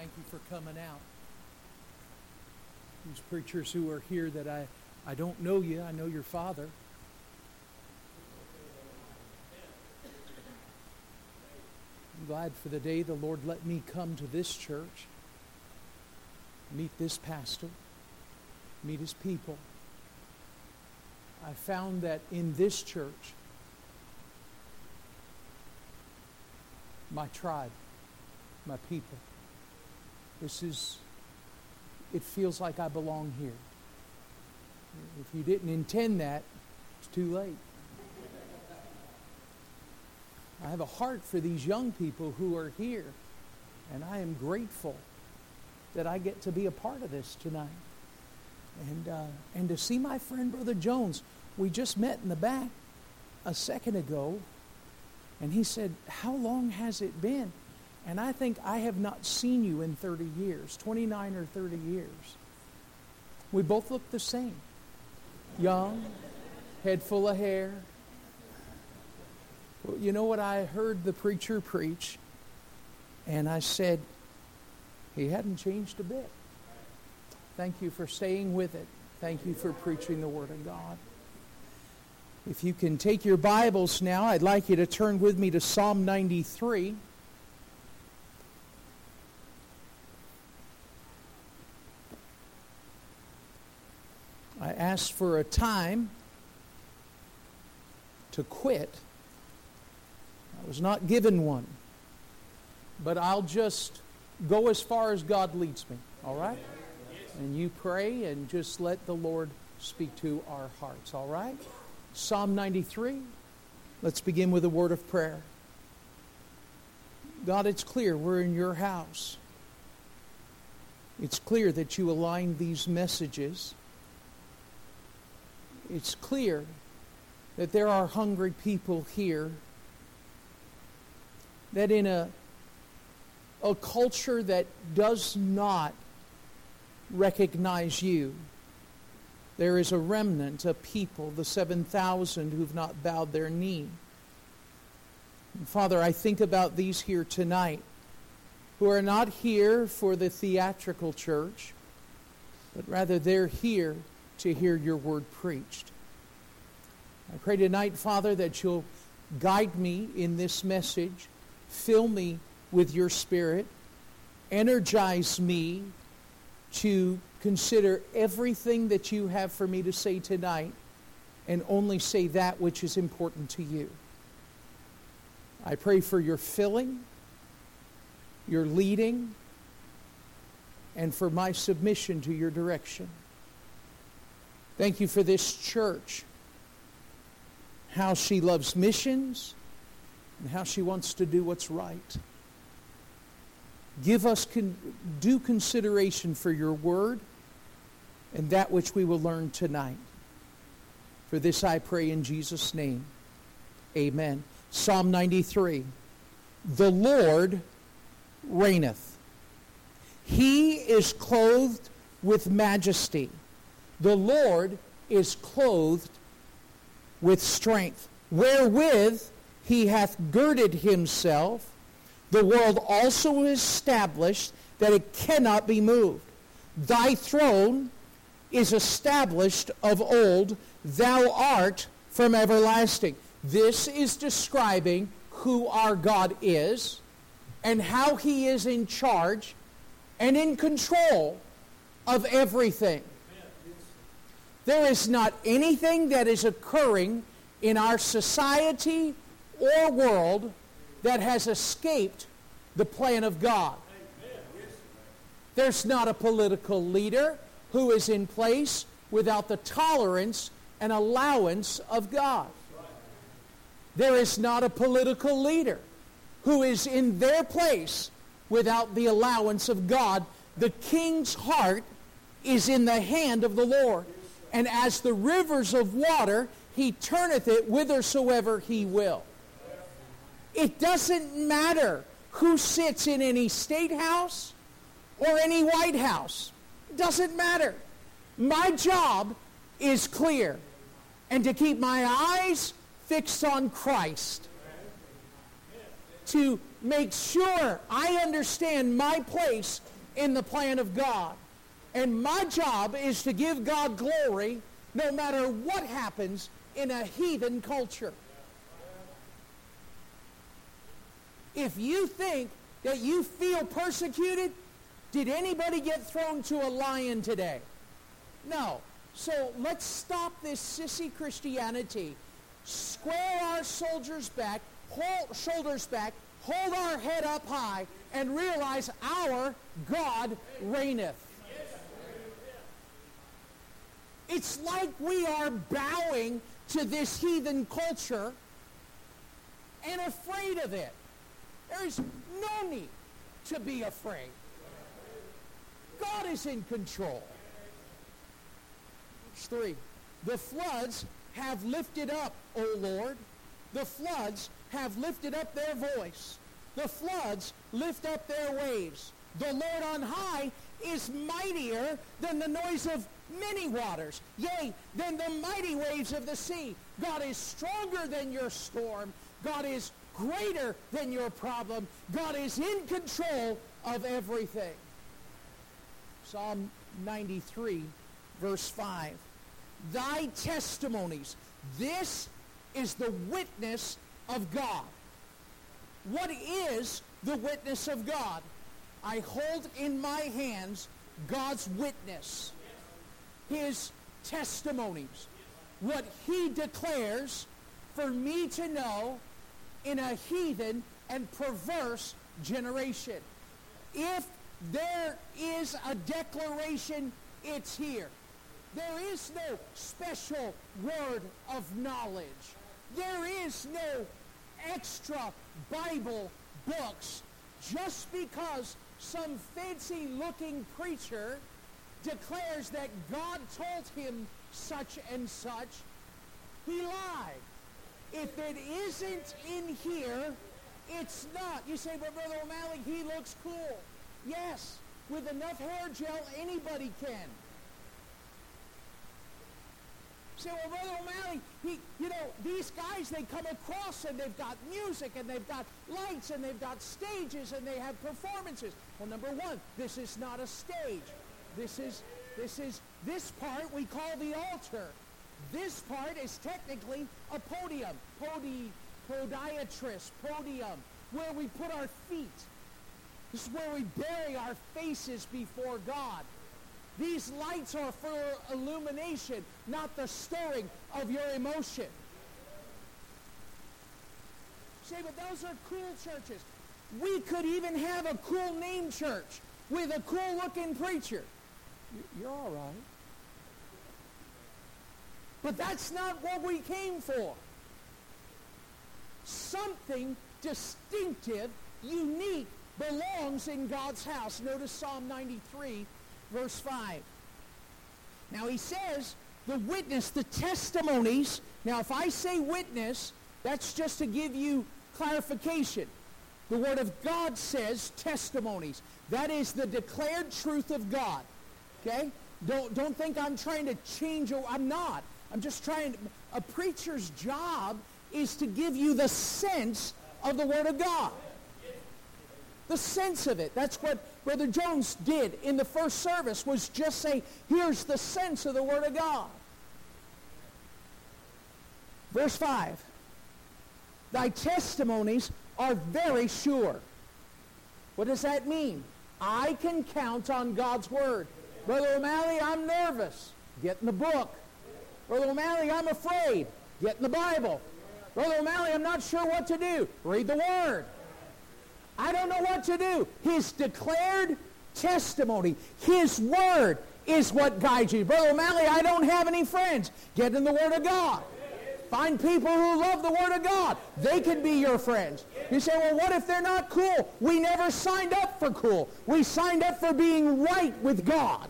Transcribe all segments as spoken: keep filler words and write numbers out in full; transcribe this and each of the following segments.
thank you for coming out. These preachers who are here that I, I don't know you, I know your father. I'm glad for the day the Lord let me come to this church, meet this pastor, meet his people. I found that in this church, my tribe, my people, this is, it feels like I belong here. If you didn't intend that, it's too late. I have a heart for these young people who are here, and I am grateful that I get to be a part of this tonight. And uh, and to see my friend Brother Jones, we just met in the back a second ago, and he said, "How long has it been?" And I think I have not seen you in thirty years, twenty-nine or thirty years. We both look the same. Young, head full of hair. Well, you know what? I heard the preacher preach, and I said, he hadn't changed a bit. Thank you for staying with it. Thank you for preaching the Word of God. If you can take your Bibles now, I'd like you to turn with me to Psalm ninety-three. I asked for a time to quit. I was not given one. But I'll just go as far as God leads me, all right? And you pray and just let the Lord speak to our hearts, all right? Psalm ninety-three. Let's begin with a word of prayer. God, it's clear we're in your house. It's clear that you aligned these messages. It's clear that there are hungry people here, that in a, a culture that does not recognize you, there is a remnant, a people, the seven thousand who've not bowed their knee. And Father, I think about these here tonight who are not here for the theatrical church, but rather they're here to hear your word preached. I pray tonight, Father, that you'll guide me in this message, fill me with your Spirit, energize me to consider everything that you have for me to say tonight and only say that which is important to you. I pray for your filling, your leading, and for my submission to your direction. Thank you for this church, how she loves missions and how she wants to do what's right. Give us con- due consideration for your word and that which we will learn tonight. For this I pray in Jesus' name. Amen. Psalm ninety-three. The Lord reigneth. He is clothed with majesty. The Lord is clothed with strength, wherewith he hath girded himself. The world also is established that it cannot be moved. Thy throne is established of old. Thou art from everlasting. This is describing who our God is and how he is in charge and in control of everything. There is not anything that is occurring in our society or world that has escaped the plan of God. There's not a political leader who is in place without the tolerance and allowance of God. There is not a political leader who is in their place without the allowance of God. The king's heart is in the hand of the Lord. And as the rivers of water, he turneth it whithersoever he will. It doesn't matter who sits in any state house or any White House. It doesn't matter. My job is clear, and to keep my eyes fixed on Christ. To make sure I understand my place in the plan of God. And my job is to give God glory no matter what happens in a heathen culture. If you think that you feel persecuted, did anybody get thrown to a lion today? No. So let's stop this sissy Christianity. Square our soldiers back, hold, shoulders back, hold our head up high, and realize our God reigneth. It's like we are bowing to this heathen culture and afraid of it. There is no need to be afraid. God is in control. Verse three. The floods have lifted up, O Lord. The floods have lifted up their voice. The floods lift up their waves. The Lord on high is mightier than the noise of many waters, yea, than the mighty waves of the sea. God is stronger than your storm. God is greater than your problem. God is in control of everything. Psalm ninety-three, verse five. Thy testimonies. This is the witness of God. What is the witness of God? I hold in my hands God's witness. His testimonies. What he declares for me to know in a heathen and perverse generation. If there is a declaration, it's here. There is no special word of knowledge. There is no extra Bible books. Just because some fancy-looking preacher declares that God told him such and such, he lied. If it isn't in here, it's not. You say, but Brother O'Malley, he looks cool. Yes, with enough hair gel, anybody can. Say, well, Brother O'Malley, he, you know, these guys, they come across and they've got music and they've got lights and they've got stages and they have performances. Well, number one, this is not a stage. This is, this is, this part we call the altar. This part is technically a podium, podi, podiatrist, podium, where we put our feet. This is where we bury our faces before God. These lights are for illumination, not the stirring of your emotion. Say, but those are cool churches. We could even have a cool name church with a cool-looking preacher. You're all right. But that's not what we came for. Something distinctive, unique, belongs in God's house. Notice Psalm ninety-three, verse five. Now he says, the witness, the testimonies. Now if I say witness, that's just to give you clarification. The Word of God says testimonies. That is the declared truth of God. Okay? Don't, don't think I'm trying to change. I'm not. I'm just trying to, a preacher's job is to give you the sense of the Word of God. The sense of it. That's what Brother Jones did in the first service, was just say, here's the sense of the Word of God. Verse five. Thy testimonies are very sure. What does that mean? I can count on God's Word. Brother O'Malley, I'm nervous. Get in the book. Brother O'Malley, I'm afraid. Get in the Bible. Brother O'Malley, I'm not sure what to do. Read the Word. I don't know what to do. His declared testimony, His Word is what guides you. Brother O'Malley, I don't have any friends. Get in the Word of God. Find people who love the Word of God. They can be your friends. You say, well, what if they're not cool? We never signed up for cool. We signed up for being right with God.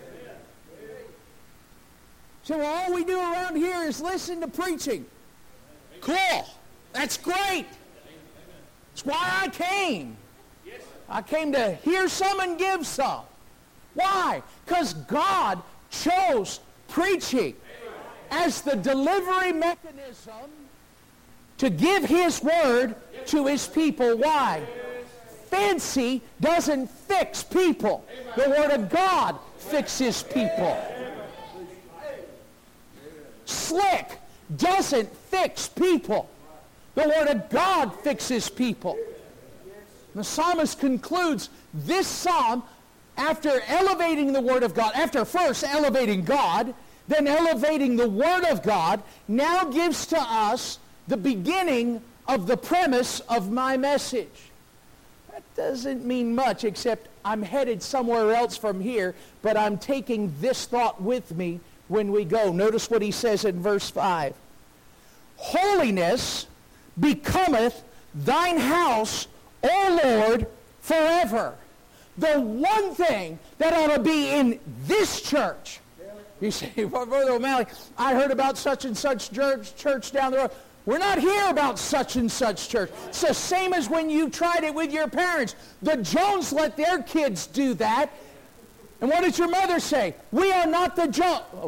So well, all we do around here is listen to preaching. Cool. That's great. That's why I came. I came to hear some and give some. Why? Because God chose preaching as the delivery mechanism to give His Word to His people. Why? fancy doesn't fix people. The Word of God fixes people. Slick doesn't fix people. The Word of God fixes people. The psalmist concludes this psalm after elevating the Word of God, after first elevating God, then elevating the Word of God, now gives to us the beginning of the premise of my message. That doesn't mean much, except I'm headed somewhere else from here, but I'm taking this thought with me when we go. Notice what he says in verse five. Holiness becometh thine house, O Lord, forever. The one thing that ought to be in this church. You say, well, Brother O'Malley, I heard about such and such church, church down the road. We're not here about such and such church. It's the same as when you tried it with your parents. The Jones let their kids do that. And what did your mother say? We are not the Jones. Oh.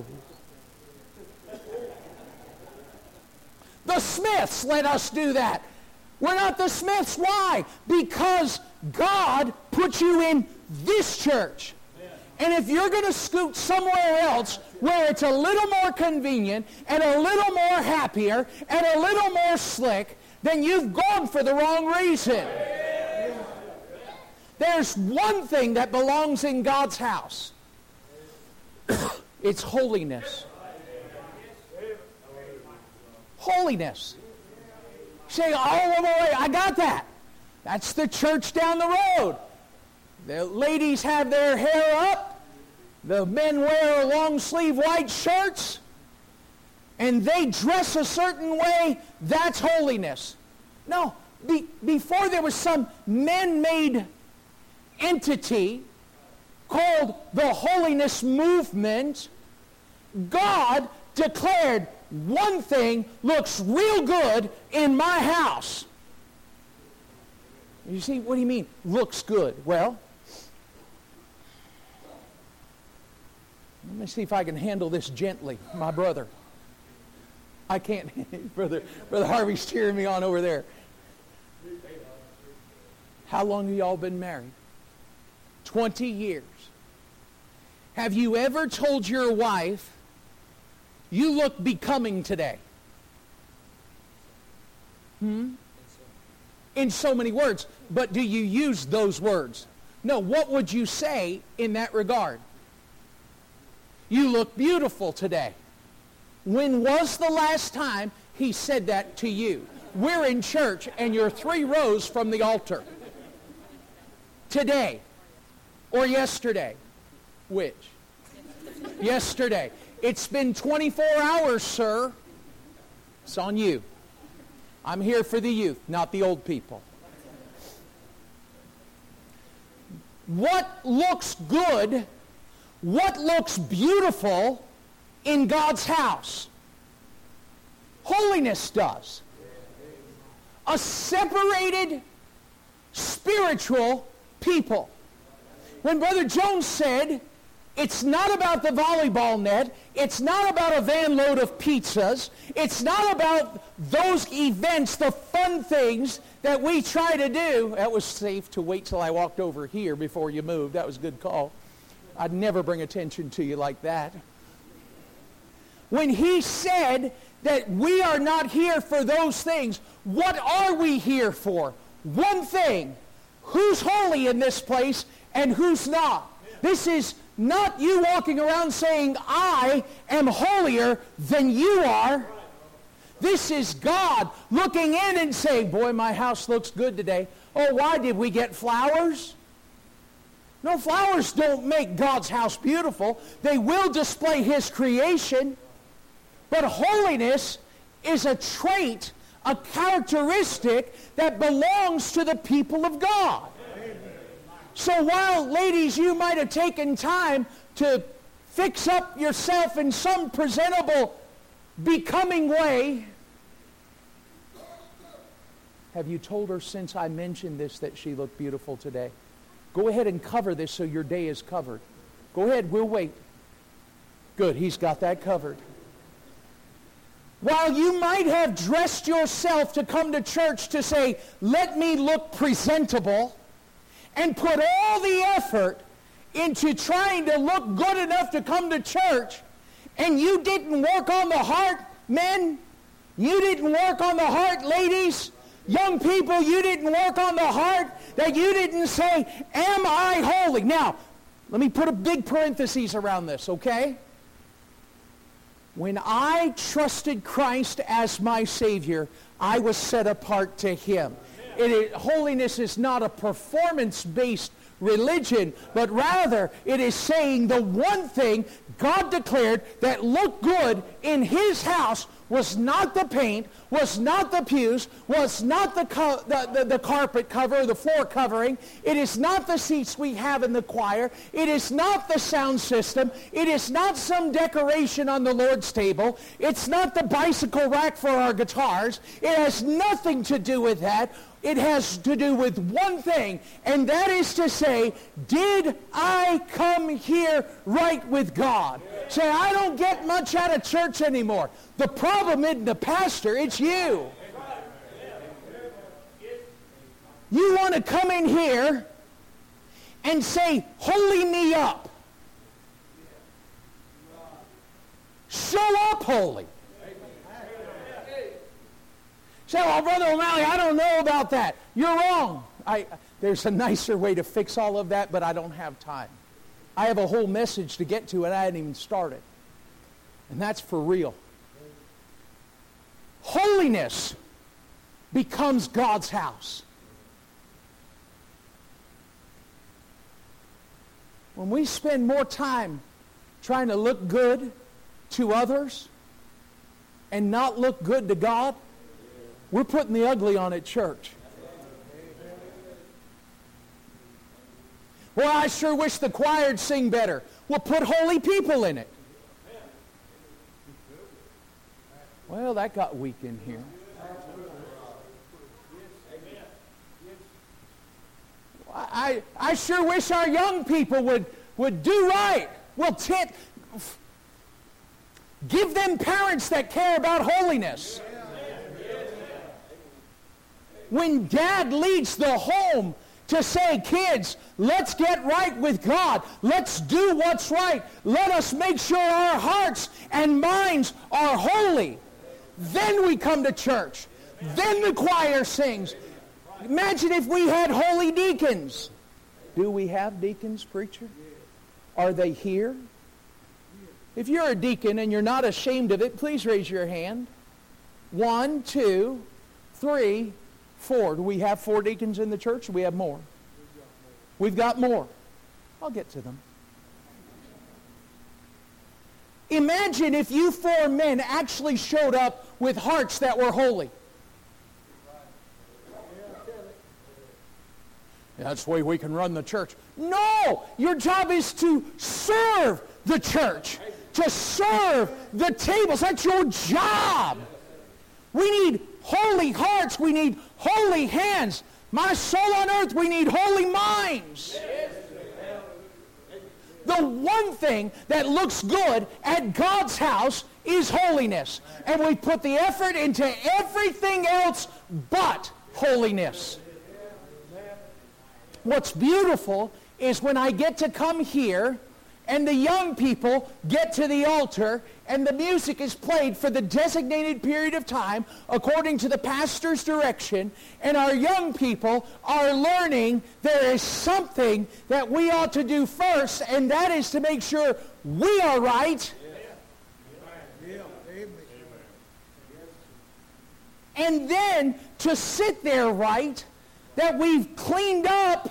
The Smiths let us do that. We're not the Smiths. Why? Because God put you in this church. And if you're going to scoot somewhere else where it's a little more convenient and a little more happier and a little more slick, then you've gone for the wrong reason. There's one thing that belongs in God's house. It's holiness. Holiness. You say, oh, wait, wait, wait, I got that. That's the church down the road. The ladies have their hair up. The men wear long sleeve white shirts. And they dress a certain way. That's holiness. No, be, before there was some man-made entity called the holiness movement, God declared one thing looks real good in my house. You see, what do you mean, looks good? Well, let me see if I can handle this gently, my brother. I can't. brother, brother Harvey's cheering me on over there. How long have y'all been married? Twenty years. Have you ever told your wife, you look becoming today? Hmm? In so many words. But do you use those words? No, what would you say in that regard? You look beautiful today. When was the last time he said that to you? We're in church and you're three rows from the altar. Today or yesterday? Which? Yesterday. It's been twenty-four hours, sir. It's on you. I'm here for the youth, not the old people. What looks good, what looks beautiful in God's house? Holiness does. A separated spiritual people. When Brother Jones said, it's not about the volleyball net, it's not about a van load of pizzas, it's not about those events, the fun things that we try to do. That was safe to wait till I walked over here before you moved. That was a good call. I'd never bring attention to you like that. When he said that we are not here for those things, what are we here for? One thing. Who's holy in this place and who's not? This is not you walking around saying, I am holier than you are. This is God looking in and saying, boy, my house looks good today. Oh, why did we get flowers? No, flowers don't make God's house beautiful. They will display his creation. But holiness is a trait, a characteristic that belongs to the people of God. So while, ladies, you might have taken time to fix up yourself in some presentable, becoming way, have you told her since I mentioned this that she looked beautiful today? Go ahead and cover this so your day is covered. Go ahead, we'll wait. Good, he's got that covered. While you might have dressed yourself to come to church to say, let me look presentable, and put all the effort into trying to look good enough to come to church, and you didn't work on the heart, men, you didn't work on the heart, ladies, young people, you didn't work on the heart, that you didn't say, am I holy? Now, let me put a big parenthesis around this, okay? When I trusted Christ as my Savior, I was set apart to Him. It is, holiness is not a performance-based religion, but rather it is saying the one thing God declared that looked good in His house was not the paint, was not the pews, was not the, co- the, the, the carpet cover, the floor covering. It is not the seats we have in the choir. It is not the sound system. It is not some decoration on the Lord's table. It's not the bicycle rack for our guitars. It has nothing to do with that. It has to do with one thing, and that is to say, did I come here right with God? Say, I don't get much out of church anymore. The problem isn't the pastor, it's you. You want to come in here and say, holy me up. Show up holy. Say, well, Brother O'Malley, I don't know about that. You're wrong. I, there's a nicer way to fix all of that, but I don't have time. I have a whole message to get to, and I hadn't even started. And that's for real. Holiness becomes God's house. When we spend more time trying to look good to others and not look good to God, we're putting the ugly on at church. Well, I sure wish the choir'd sing better. Well, put holy people in it. Well, that got weak in here. I, I sure wish our young people would, would do right. Well, tit, give them parents that care about holiness. When dad leads the home to say, kids, let's get right with God. Let's do what's right. Let us make sure our hearts and minds are holy. Then we come to church. Then the choir sings. Imagine if we had holy deacons. Do we have deacons, preacher? Are they here? If you're a deacon and you're not ashamed of it, please raise your hand. One, two, three, four. Do we have four deacons in the church? Or do we have more? We've got more. I'll get to them. Imagine if you four men actually showed up with hearts that were holy. Yeah, that's the way we can run the church. No! Your job is to serve the church. To serve the tables. That's your job. We need holy hearts. We need holy hands. My soul on earth, we need holy minds. The one thing that looks good at God's house is holiness. And we put the effort into everything else but holiness. What's beautiful is when I get to come here and the young people get to the altar and the music is played for the designated period of time according to the pastor's direction, and our young people are learning there is something that we ought to do first, and that is to make sure we are right. And then to sit there right, that we've cleaned up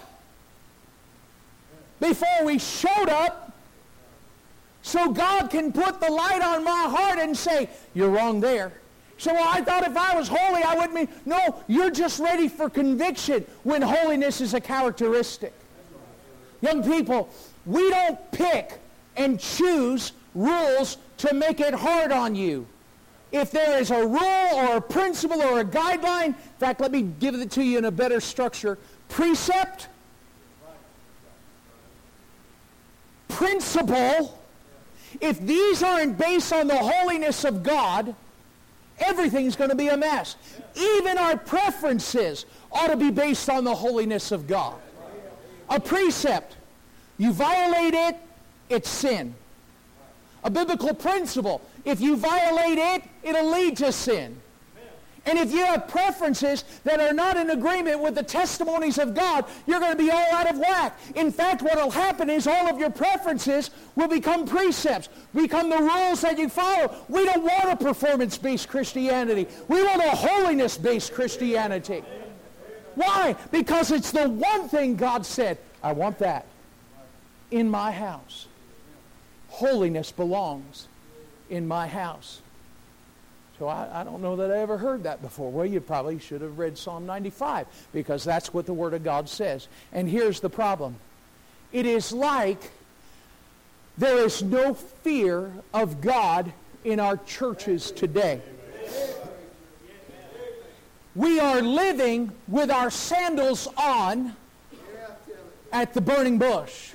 before we showed up, so God can put the light on my heart and say, you're wrong there. So, well, I thought if I was holy, I wouldn't be. No, you're just ready for conviction when holiness is a characteristic. Young people, we don't pick and choose rules to make it hard on you. If there is a rule or a principle or a guideline, in fact, let me give it to you in a better structure. Precept, principle. If these aren't based on the holiness of God, everything's going to be a mess. Even our preferences ought to be based on the holiness of God. A precept. You violate it, it's sin. A biblical principle. If you violate it, it'll lead to sin. And if you have preferences that are not in agreement with the testimonies of God, you're going to be all out of whack. In fact, what will happen is all of your preferences will become precepts, become the rules that you follow. We don't want a performance-based Christianity. We want a holiness-based Christianity. Why? Because it's the one thing God said, I want that in my house. Holiness belongs in my house. So I, I don't know that I ever heard that before. Well, you probably should have read Psalm ninety-five, because that's what the Word of God says. And here's the problem. It is like there is no fear of God in our churches today. We are living with our sandals on at the burning bush.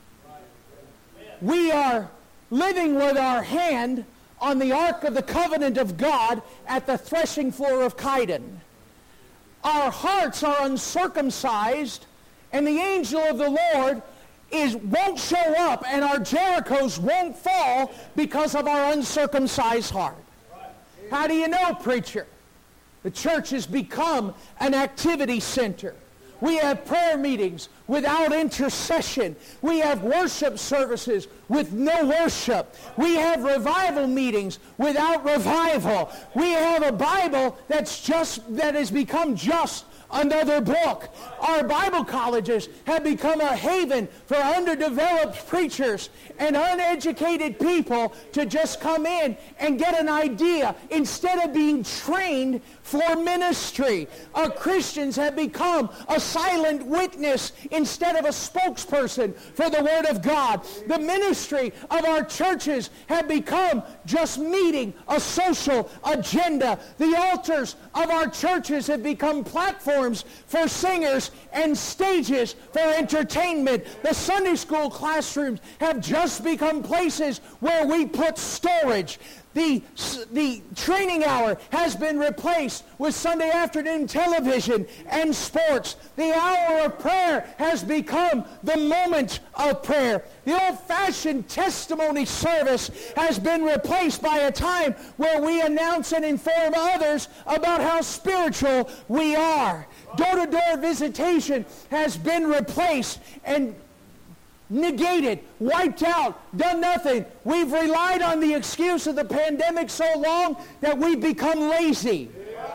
We are living with our hand on the Ark of the Covenant of God at the threshing floor of Kidon. Our hearts are uncircumcised, and the angel of the Lord is won't show up, and our Jerichos won't fall because of our uncircumcised heart. How do you know, preacher? The church has become an activity center. We have prayer meetings without intercession. We have worship services with no worship. We have revival meetings without revival. We have a Bible that's just that has become just another book. Our Bible colleges have become a haven for underdeveloped preachers and uneducated people to just come in and get an idea instead of being trained for ministry. Our Christians have become a silent witness instead of a spokesperson for the Word of God. The ministry of our churches have become just meeting a social agenda. The altars of our churches have become platforms for singers and stages for entertainment. The Sunday school classrooms have just become places where we put storage. The, the training hour has been replaced with Sunday afternoon television and sports. The hour of prayer has become the moment of prayer. The old-fashioned testimony service has been replaced by a time where we announce and inform others about how spiritual we are. Door-to-door visitation has been replaced and negated, wiped out, done nothing. We've relied on the excuse of the pandemic so long that we've become lazy.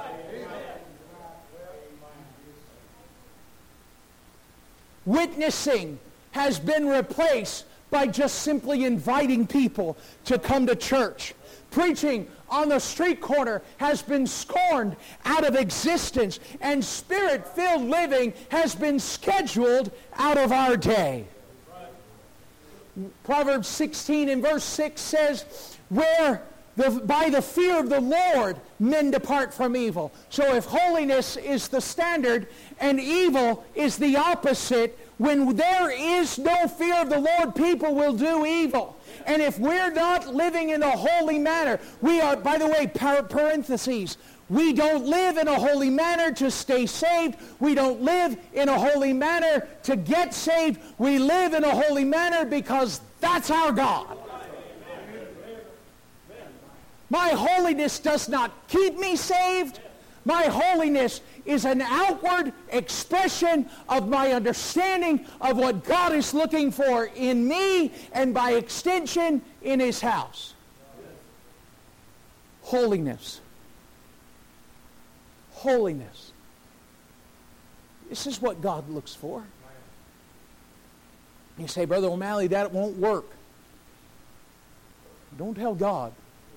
Witnessing has been replaced by just simply inviting people to come to church. Preaching on the street corner has been scorned out of existence, and spirit-filled living has been scheduled out of our day. Proverbs sixteen and verse six says, where the, by the fear of the Lord men depart from evil. So if holiness is the standard and evil is the opposite, when there is no fear of the Lord, people will do evil. And if we're not living in a holy manner, we are, by the way, parentheses, we don't live in a holy manner to stay saved. We don't live in a holy manner to get saved. We live in a holy manner because that's our God. My holiness does not keep me saved. My holiness is an outward expression of my understanding of what God is looking for in me and by extension in His house. Holiness. Holiness. This is what God looks for. You say, Brother O'Malley, that won't work. Don't tell God.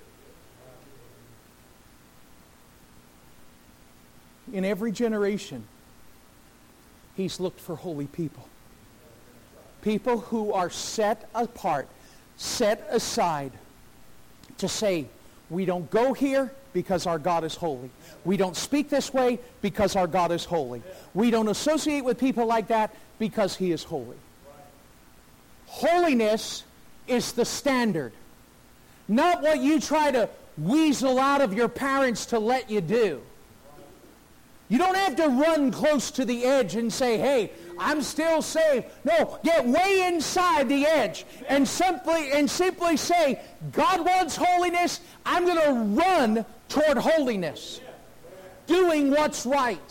In every generation, He's looked for holy people. People who are set apart, set aside to say, we don't go here because our God is holy. We don't speak this way because our God is holy. We don't associate with people like that because He is holy. Holiness is the standard. Not what you try to weasel out of your parents to let you do. You don't have to run close to the edge and say, hey, I'm still saved. No, get way inside the edge and simply and simply say, God wants holiness. I'm going to run toward holiness. Doing what's right.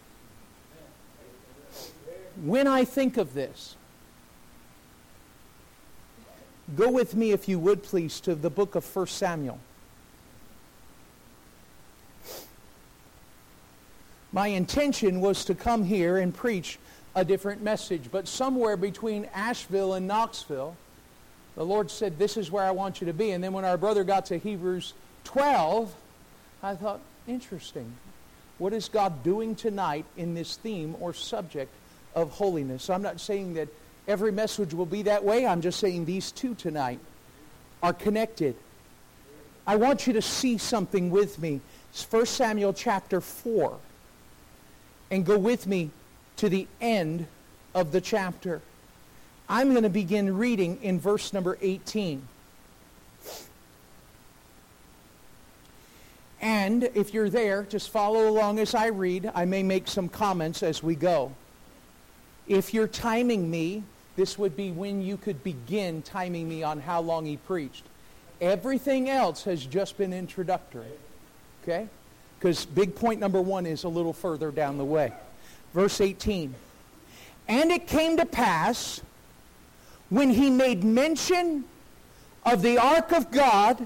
When I think of this, go with me, if you would please, to the book of First Samuel. My intention was to come here and preach a different message, but somewhere between Asheville and Knoxville, the Lord said, this is where I want you to be. And then when our brother got to Hebrews twelve, I thought, interesting. What is God doing tonight in this theme or subject of holiness? So I'm not saying that every message will be that way. I'm just saying these two tonight are connected. I want you to see something with me. It's First Samuel chapter four. And go with me to the end of the chapter. I'm going to begin reading in verse number eighteen. And if you're there, just follow along as I read. I may make some comments as we go. If you're timing me, this would be when you could begin timing me on how long he preached. Everything else has just been introductory. Okay? Because big point number one is a little further down the way. Verse eighteen. And it came to pass, when he made mention of the ark of God,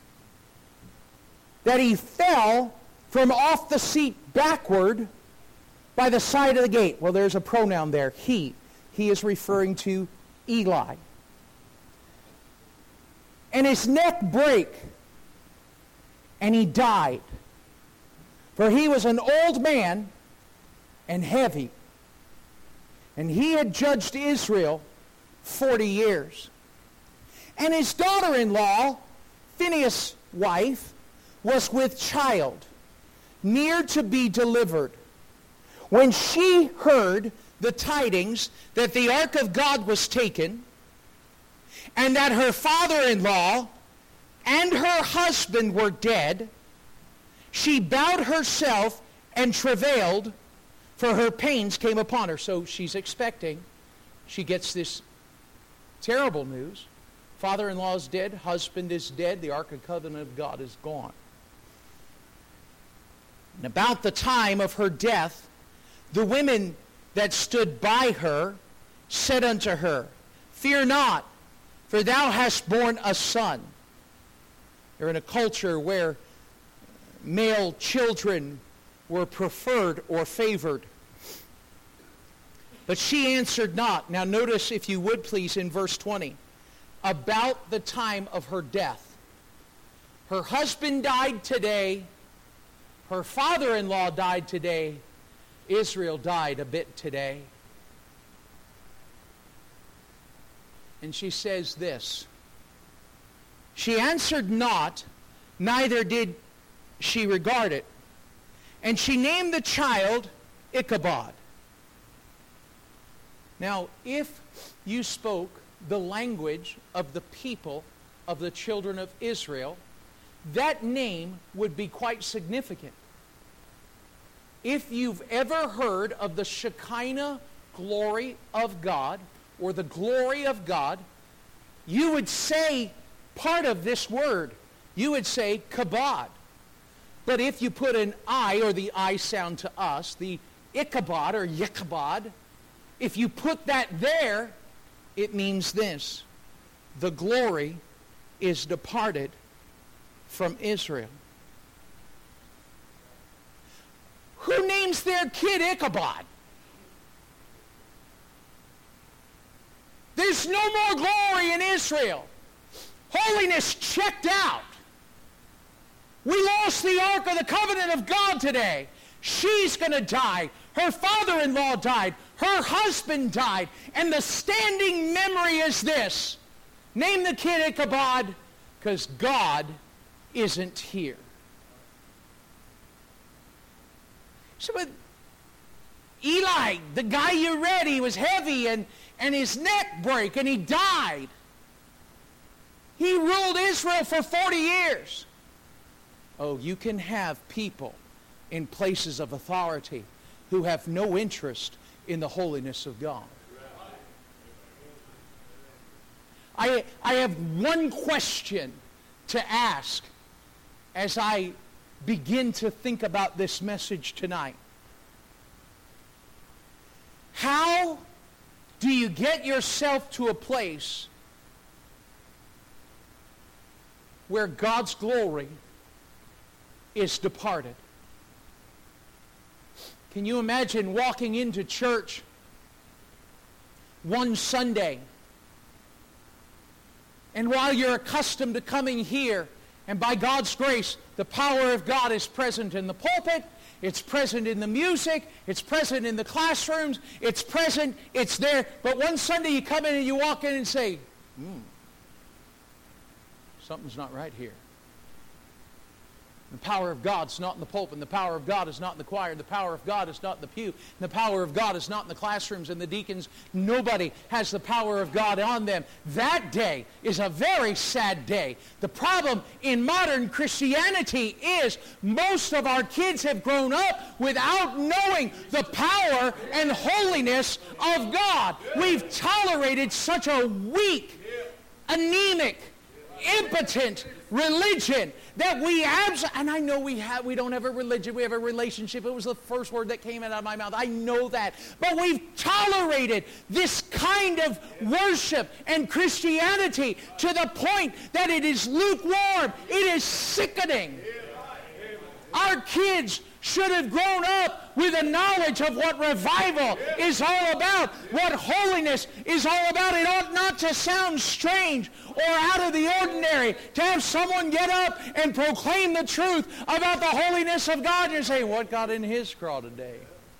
that he fell from off the seat backward by the side of the gate. Well, there's a pronoun there, he. He is referring to Eli. And his neck brake, and he died. For he was an old man and heavy. And he had judged Israel forty years. And his daughter-in-law, Phinehas' wife, was with child, near to be delivered. When she heard the tidings that the ark of God was taken, and that her father-in-law and her husband were dead, she bowed herself and travailed, for her pains came upon her. So she's expecting. She gets this terrible news. Father-in-law is dead. Husband is dead. The Ark of Covenant of God is gone. And about the time of her death, the women that stood by her said unto her, Fear not, for thou hast borne a son. They're in a culture where male children were preferred or favored. But she answered not. Now notice, if you would please, in verse twenty, about the time of her death. Her husband died today. Her father-in-law died today. Israel died a bit today. And she says this. She answered not, neither did she regard it. And she named the child Ichabod. Now, if you spoke the language of the people of the children of Israel, that name would be quite significant. If you've ever heard of the Shekinah glory of God, or the glory of God, you would say part of this word. You would say kabod. But if you put an I, or the I sound to us, the Ichabod or Yichabod, if you put that there, it means this: the glory is departed from Israel. Who names their kid Ichabod? There's no more glory in Israel. Holiness checked out. We lost the Ark of the Covenant of God today. She's going to die. Her father-in-law died. Her husband died. And the standing memory is this: name the kid Ichabod, because God isn't here. So with Eli, the guy you read, he was heavy and, and his neck broke and he died. He ruled Israel for forty years. Oh, you can have people in places of authority who have no interest in the holiness of God. I, I have one question to ask as I begin to think about this message tonight. How do you get yourself to a place where God's glory is departed? Can you imagine walking into church one Sunday, and while you're accustomed to coming here, and by God's grace, the power of God is present in the pulpit, it's present in the music, it's present in the classrooms, it's present, it's there, but one Sunday you come in and you walk in and say, hmm, something's not right here. The power of God is not in the pulpit. The power of God is not in the choir. The power of God is not in the pew. The power of God is not in the classrooms and the deacons. Nobody has the power of God on them. That day is a very sad day. The problem in modern Christianity is most of our kids have grown up without knowing the power and holiness of God. We've tolerated such a weak, anemic, impotent religion that we abs- and I know we have we don't have a religion, we have a relationship. It was the first word that came out of my mouth. I know that. But we've tolerated this kind of worship and Christianity to the point that it is lukewarm. It is sickening. Our kids should have grown up with a knowledge of what revival is all about, what holiness is all about. It ought not to sound strange or out of the ordinary to have someone get up and proclaim the truth about the holiness of God. And you say, what got in his craw today?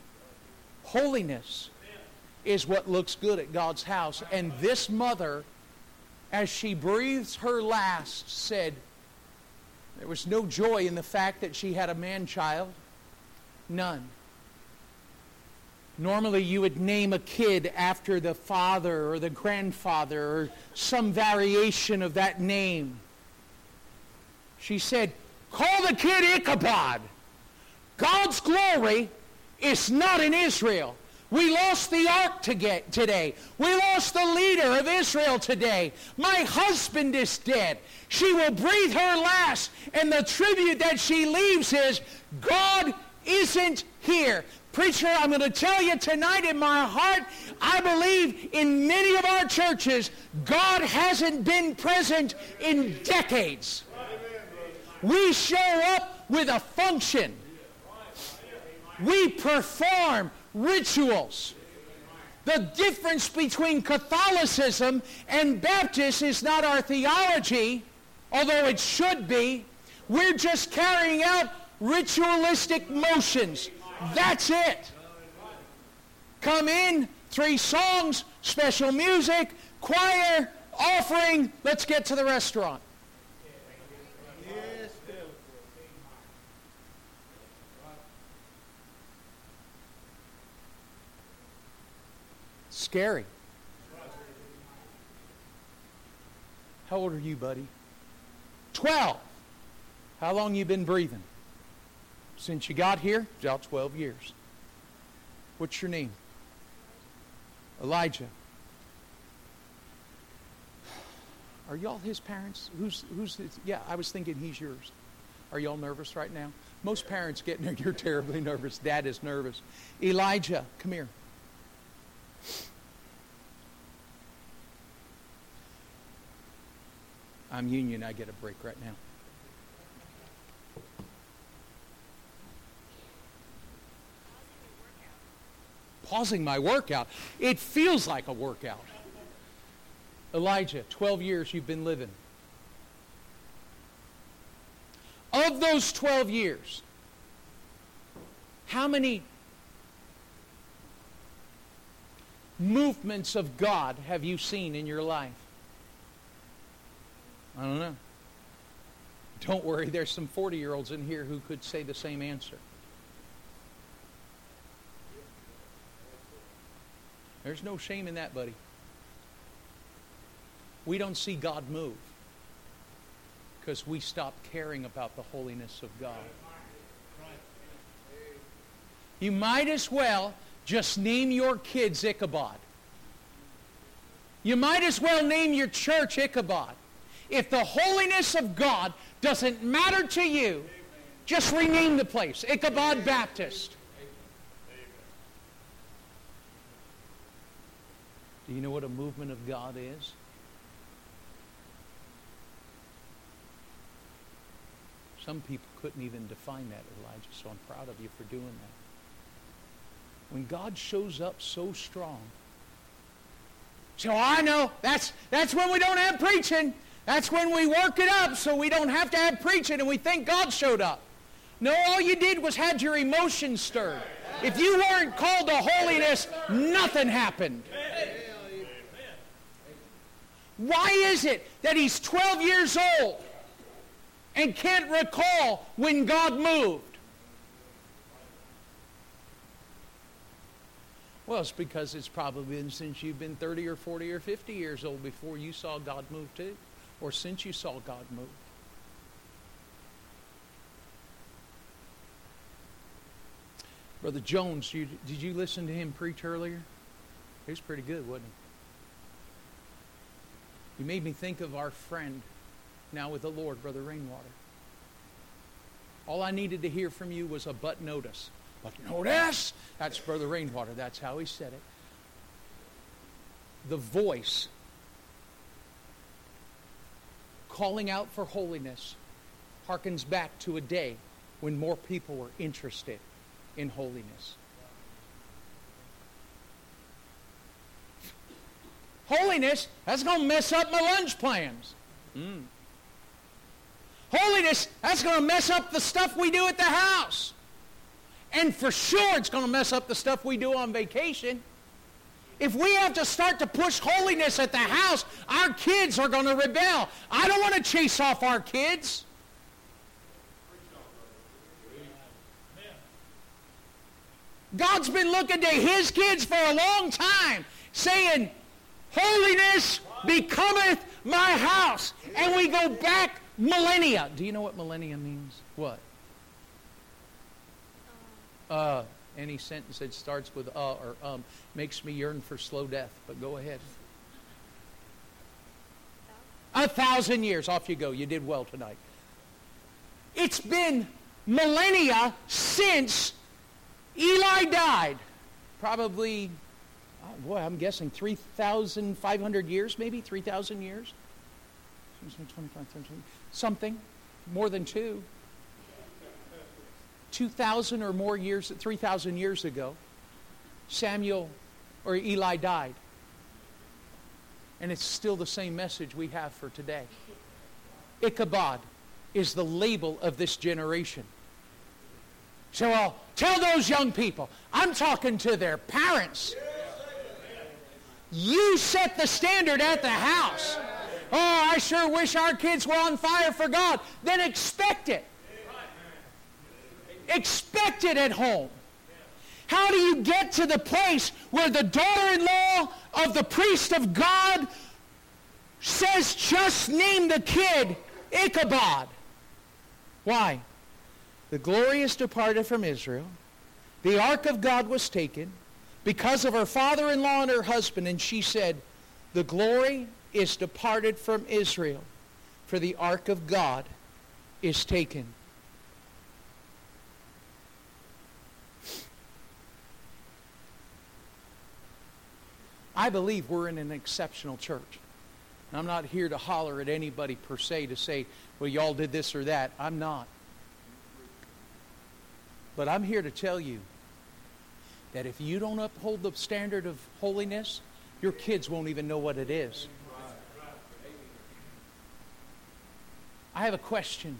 Holiness is what looks good at God's house. And this mother, as she breathes her last, said there was no joy in the fact that she had a man-child. None. Normally you would name a kid after the father or the grandfather or some variation of that name. She said, call the kid Ichabod. God's glory is not in Israel. We lost the ark to get today. We lost the leader of Israel today. My husband is dead. She will breathe her last, and the tribute that she leaves is, God isn't here. Preacher, I'm going to tell you tonight in my heart, I believe in many of our churches, God hasn't been present in decades. We show up with a function. We perform rituals. The difference between Catholicism and Baptist is not our theology, although it should be. We're just carrying out ritualistic motions. That's it. Come in, three songs, special music, choir, offering, let's get to the restaurant. Scary. How old are you, buddy? Twelve. How long you been breathing? Since you got here? About twelve years. What's your name? Elijah. Are y'all his parents? Who's who's his? Yeah, I was thinking he's yours. Are y'all nervous right now? Most parents get there, you're terribly nervous. Dad is nervous. Elijah, come here. I'm union, I get a break right now. Pausing my workout. It feels like a workout. Elijah, twelve years you've been living. Of those twelve years, how many movements of God have you seen in your life? I don't know. Don't worry, there's some forty-year-olds in here who could say the same answer. There's no shame in that, buddy. We don't see God move because we stopped caring about the holiness of God. you might as well just name your kids Ichabod. You might as well name your church Ichabod. If the holiness of God doesn't matter to you, just rename the place Ichabod Baptist. Do you know what a movement of God is? Some people couldn't even define that, Elijah, so I'm proud of you for doing that. When God shows up so strong, so I know that's that's when we don't have preaching. That's when we work it up so we don't have to have preaching and we think God showed up. No, all you did was had your emotions stirred. If you weren't called to holiness, nothing happened. Why is it that he's twelve years old and can't recall when God moved? Well, it's because it's probably been since you've been thirty or forty or fifty years old before you saw God move too, or since you saw God move. Brother Jones, you, did you listen to him preach earlier? He was pretty good, wasn't he? You made me think of our friend now with the Lord, Brother Rainwater. All I needed to hear from you was a but notice. But notice, that's Brother Rainwater. That's how he said it. The voice calling out for holiness harkens back to a day when more people were interested in holiness. Holiness, that's going to mess up my lunch plans. Mm. Holiness, that's going to mess up the stuff we do at the house. And for sure it's going to mess up the stuff we do on vacation. If we have to start to push holiness at the house, our kids are going to rebel. I don't want to chase off our kids. God's been looking to his kids for a long time, saying, holiness becometh my house. And we go back millennia. Do you know what millennia means? What? Uh, any sentence that starts with uh or um makes me yearn for slow death. But go ahead. A thousand years. Off you go. You did well tonight. It's been millennia since Eli died. Probably, oh boy, I'm guessing three thousand five hundred years, maybe three thousand years. Something. More than two. two thousand or more years, three thousand years ago, Samuel or Eli died. And it's still the same message we have for today. Ichabod is the label of this generation. So I'll tell those young people, I'm talking to their parents. You set the standard at the house. Oh, I sure wish our kids were on fire for God. Then expect it. Expect it at home. How do you get to the place where the daughter-in-law of the priest of God says, just name the kid Ichabod? Why? The glory is departed from Israel. The ark of God was taken because of her father-in-law and her husband. And she said, the glory is departed from Israel, for the ark of God is taken. I believe we're in an exceptional church. And I'm not here to holler at anybody per se to say, well, y'all did this or that. I'm not. But I'm here to tell you that if you don't uphold the standard of holiness, your kids won't even know what it is. I have a question.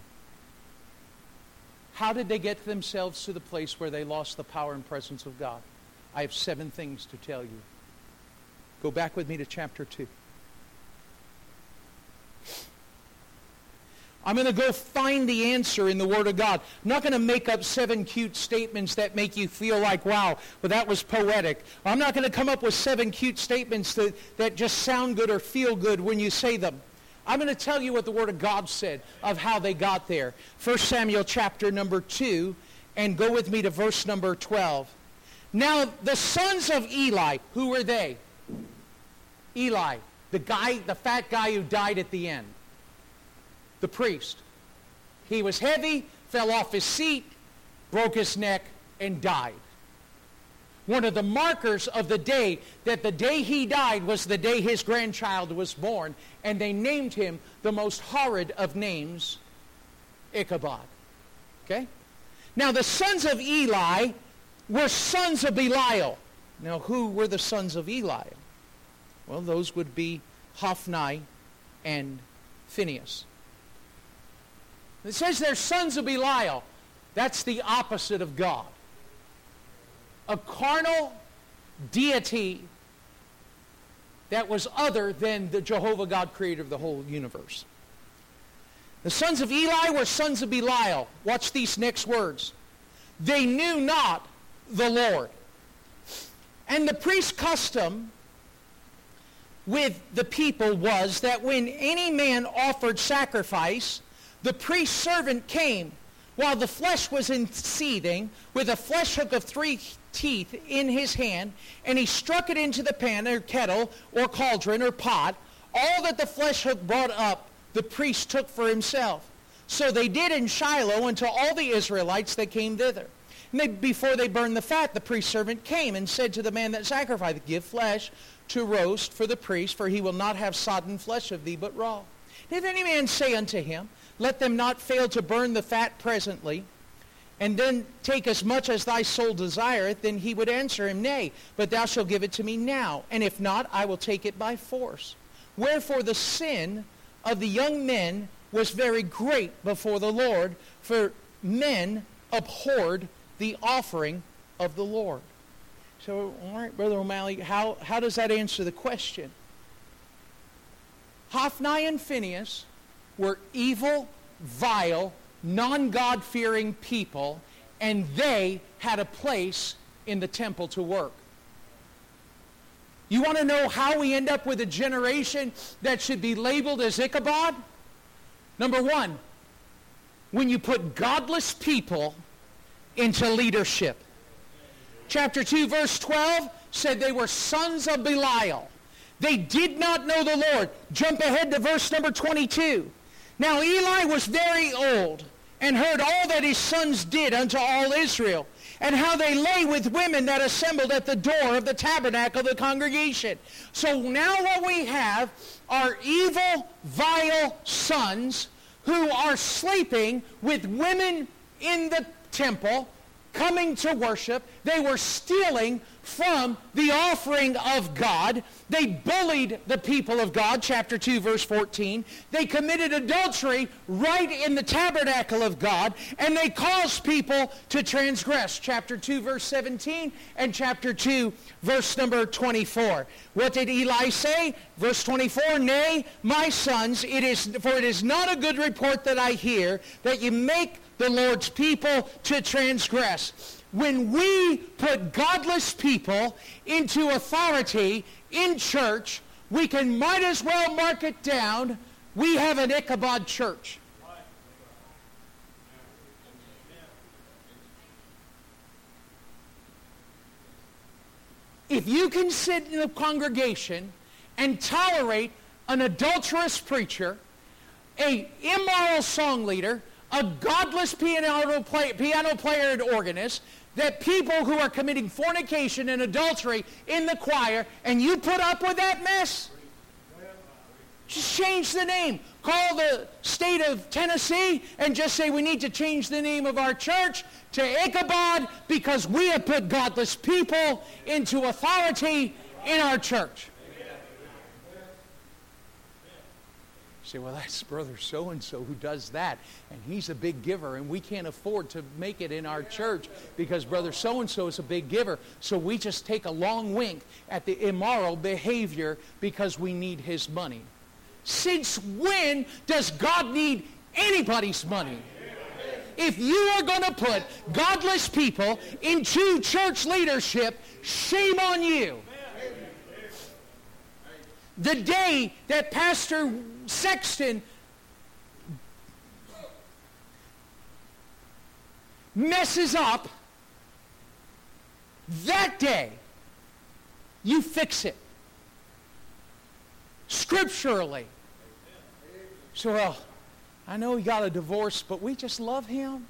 How did they get themselves to the place where they lost the power and presence of God? I have seven things to tell you. Go back with me to chapter two. I'm going to go find the answer in the Word of God. I'm not going to make up seven cute statements that make you feel like, wow, well, that was poetic. I'm not going to come up with seven cute statements that, that just sound good or feel good when you say them. I'm going to tell you what the Word of God said of how they got there. First Samuel chapter number two and go with me to verse number twelve. Now the sons of Eli, who were they? Eli, the guy, the fat guy who died at the end. The priest. He was heavy, fell off his seat, broke his neck, and died. One of the markers of the day, that the day he died was the day his grandchild was born, and they named him the most horrid of names, Ichabod. Okay? Now the sons of Eli were sons of Belial. Now who were the sons of Eli? Well, those would be Hophni and Phinehas. It says they're sons of Belial. That's the opposite of God. A carnal deity that was other than the Jehovah God, creator of the whole universe. The sons of Eli were sons of Belial. Watch these next words. They knew not the Lord. And the priest's custom with the people was that when any man offered sacrifice, the priest's servant came while the flesh was in seething with a flesh hook of three teeth in his hand, and he struck it into the pan or kettle or cauldron or pot. All that the flesh hook brought up, the priest took for himself. So they did in Shiloh unto all the Israelites that came thither. And they, before they burned the fat, the priest's servant came and said to the man that sacrificed, give flesh to roast for the priest, for he will not have sodden flesh of thee, but raw. And if any man say unto him, let them not fail to burn the fat presently, and then take as much as thy soul desireth, then he would answer him, nay, but thou shalt give it to me now, and if not, I will take it by force. Wherefore the sin of the young men was very great before the Lord, for men abhorred the offering of the Lord. So, all right, Brother O'Malley, how, how does that answer the question? Hophni and Phinehas were evil, vile, non-God-fearing people, and they had a place in the temple to work. You want to know how we end up with a generation that should be labeled as Ichabod? Number one, when you put godless people into leadership. Chapter two, verse twelve said they were sons of Belial. They did not know the Lord. Jump ahead to verse number twenty-two. Now Eli was very old, and heard all that his sons did unto all Israel, and how they lay with women that assembled at the door of the tabernacle of the congregation. So now what we have are evil, vile sons who are sleeping with women in the temple, coming to worship. They were stealing from the offering of God. They bullied the people of God, chapter two, verse fourteen. They committed adultery right in the tabernacle of God, and they caused people to transgress, chapter two, verse seventeen, and chapter two, verse number twenty-four. What did Eli say? Verse twenty-four, nay, my sons, it is for it is not a good report that I hear, that you make the Lord's people to transgress. When we put godless people into authority in church, we can might as well mark it down. We have an Ichabod church. If you can sit in a congregation and tolerate an adulterous preacher, an immoral song leader, a godless piano, play, piano player and organist, that people who are committing fornication and adultery in the choir, and you put up with that mess, just change the name. Call the state of Tennessee and just say we need to change the name of our church to Ichabod because we have put godless people into authority in our church. Say, well, that's brother so-and-so who does that, and he's a big giver, and we can't afford to make it in our church because brother so-and-so is a big giver, so we just take a long wink at the immoral behavior because we need his money. Since when does God need anybody's money? If you are going to put godless people into church leadership, shame on you. The day that Pastor Sexton messes up, that day, you fix it. Scripturally. So, well, I know he got a divorce, but we just love him.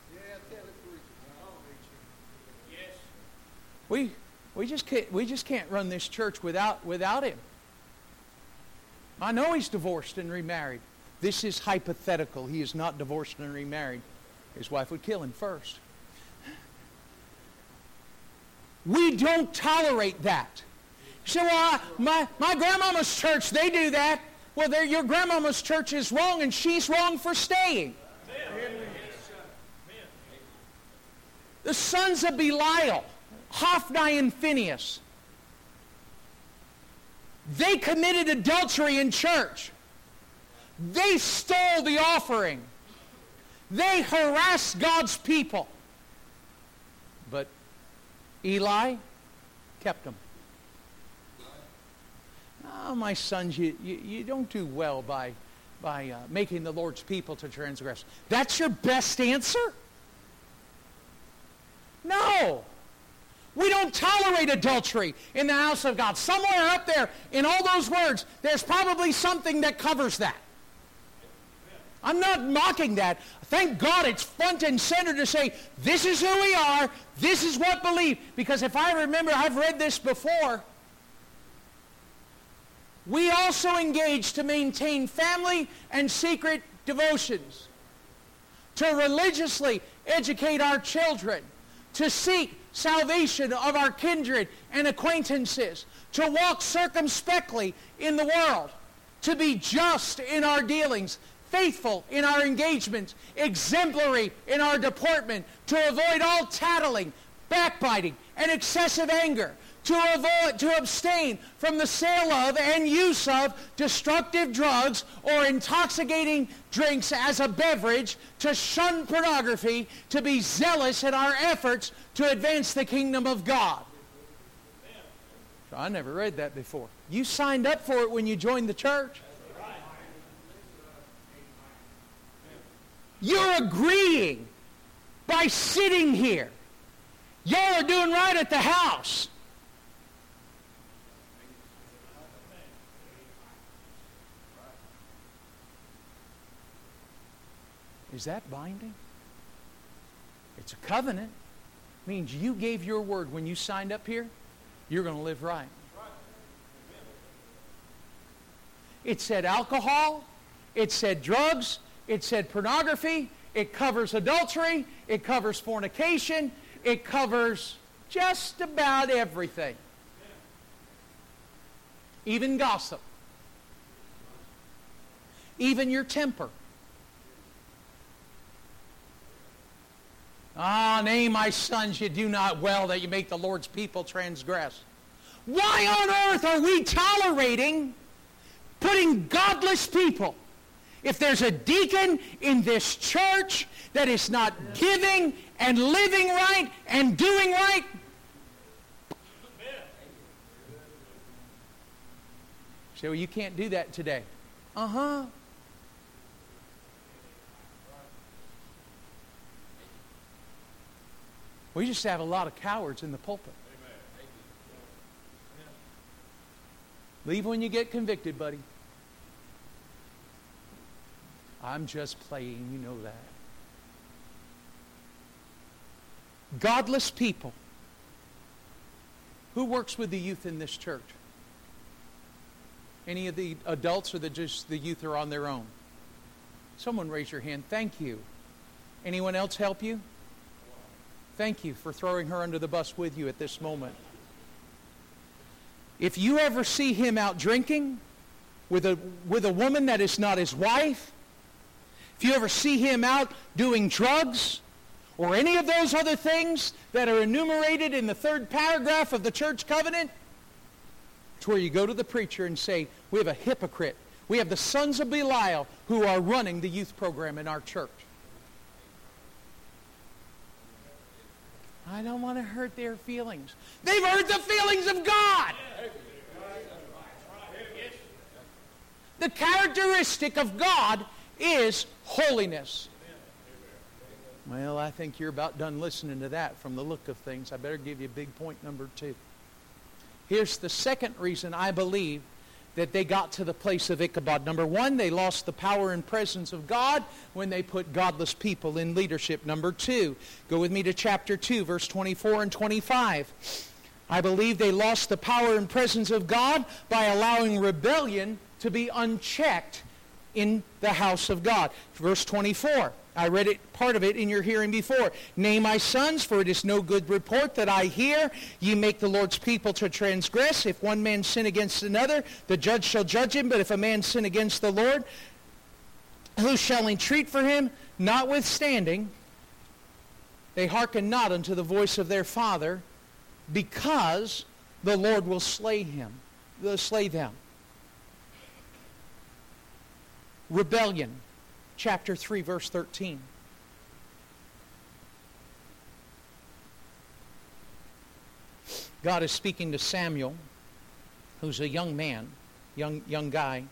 We we just can't we just can't run this church without without him. I know he's divorced and remarried. This is hypothetical. He is not divorced and remarried. His wife would kill him first. We don't tolerate that. You say, well, I, my, my grandmama's church, they do that. Well, your grandmama's church is wrong, and she's wrong for staying. Amen. The sons of Belial, Hophni and Phinehas, they committed adultery in church. They stole the offering. They harassed God's people. But Eli kept them. Oh, my sons, you, you, you don't do well by, by uh, making the Lord's people to transgress. That's your best answer? No. We don't tolerate adultery in the house of God. Somewhere up there in all those words, there's probably something that covers that. I'm not mocking that. Thank God it's front and center to say, this is who we are, this is what believe. Because if I remember, I've read this before. We also engage to maintain family and secret devotions, to religiously educate our children, to seek salvation of our kindred and acquaintances, to walk circumspectly in the world, to be just in our dealings, faithful in our engagements, exemplary in our deportment, to avoid all tattling, backbiting, and excessive anger, to avoid, to abstain from the sale of and use of destructive drugs or intoxicating drinks as a beverage, to shun pornography, to be zealous in our efforts to advance the kingdom of God. So I never read that before. You signed up for it when you joined the church. You're agreeing by sitting here. Y'all are doing right at the house. Is that binding? It's a covenant. It means you gave your word when you signed up here. You're going to live right. It said alcohol. It said drugs. It said pornography. It covers adultery. It covers fornication. It covers just about everything. Even gossip. Even your temper. Ah, nay, my sons, you do not well that you make the Lord's people transgress. Why on earth are we tolerating putting godless people? If there's a deacon in this church that is not giving and living right and doing right, say, well, you can't do that today. Uh-huh. We just have a lot of cowards in the pulpit. Leave when you get convicted, buddy. I'm just playing, you know that. Godless people. Who works with the youth in this church? Any of the adults or the, just the youth are on their own? Someone raise your hand. Thank you. Anyone else help you? Thank you for throwing her under the bus with you at this moment. If you ever see him out drinking with a, with a woman that is not his wife, if you ever see him out doing drugs or any of those other things that are enumerated in the third paragraph of the church covenant, it's where you go to the preacher and say, we have a hypocrite. We have the sons of Belial who are running the youth program in our church. I don't want to hurt their feelings. They've hurt the feelings of God. The characteristic of God is holiness. Well, I think you're about done listening to that from the look of things. I better give you big point number two. Here's the second reason I believe that they got to the place of Ichabod. Number one, they lost the power and presence of God when they put godless people in leadership. Number two, go with me to chapter two, verse twenty-four and twenty-five. I believe they lost the power and presence of God by allowing rebellion to be unchecked in the house of God. Verse twenty-four. I read it, part of it in your hearing before. Nay, my sons, for it is no good report that I hear. Ye make the Lord's people to transgress. If one man sin against another, the judge shall judge him. But if a man sin against the Lord, who shall entreat for him? Notwithstanding, they hearken not unto the voice of their father, because the Lord will slay him, will slay them. Rebellion. Chapter three, verse thirteen. God is speaking to Samuel, who's a young man, young, young guy.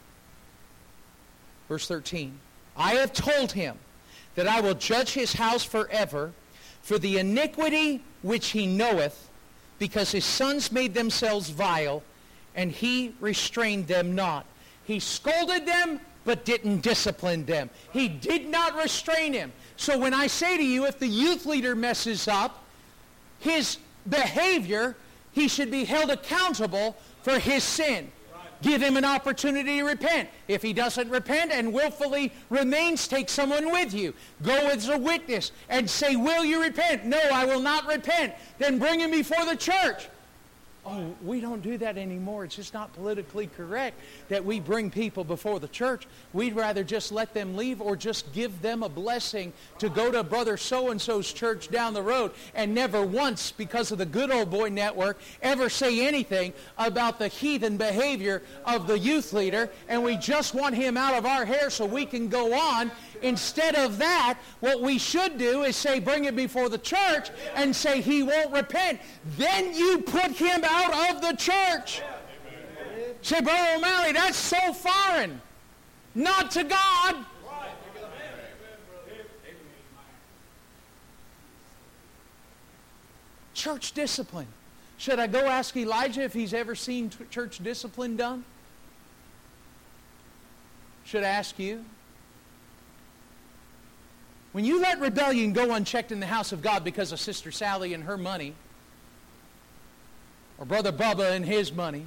Verse thirteen. I have told him that I will judge his house forever for the iniquity which he knoweth, because his sons made themselves vile, and he restrained them not. He scolded them, but didn't discipline them. He did not restrain him. So when I say to you, if the youth leader messes up, his behavior, he should be held accountable for his sin. Give him an opportunity to repent. If he doesn't repent and willfully remains, take someone with you. Go as a witness and say, will you repent? No, I will not repent. Then bring him before the church. Oh, we don't do that anymore. It's just not politically correct that we bring people before the church. We'd rather just let them leave or just give them a blessing to go to Brother So-and-so's church down the road and never once, because of the Good Old Boy Network, ever say anything about the heathen behavior of the youth leader, and we just want him out of our hair so we can go on. Instead of that, what we should do is say, bring him before the church and say he won't repent. Then you put him out of the church. Say, Brother O'Malley, that's so foreign. Not to God. Church discipline. Should I go ask Elijah if he's ever seen t- church discipline done? Should I ask you? When you let rebellion go unchecked in the house of God because of Sister Sally and her money, or Brother Bubba and his money,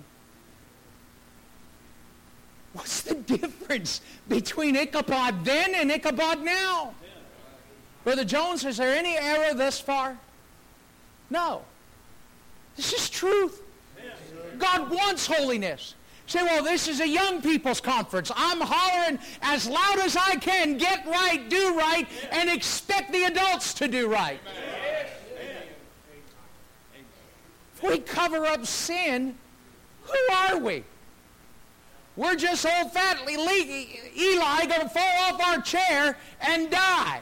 what's the difference between Ichabod then and Ichabod now? Brother Jones, is there any error thus far? No. This is truth. God wants holiness. Say, well, this is a young people's conference. I'm hollering as loud as I can, get right, do right, and expect the adults to do right. If we cover up sin, who are we? We're just old fat Eli going to fall off our chair and die.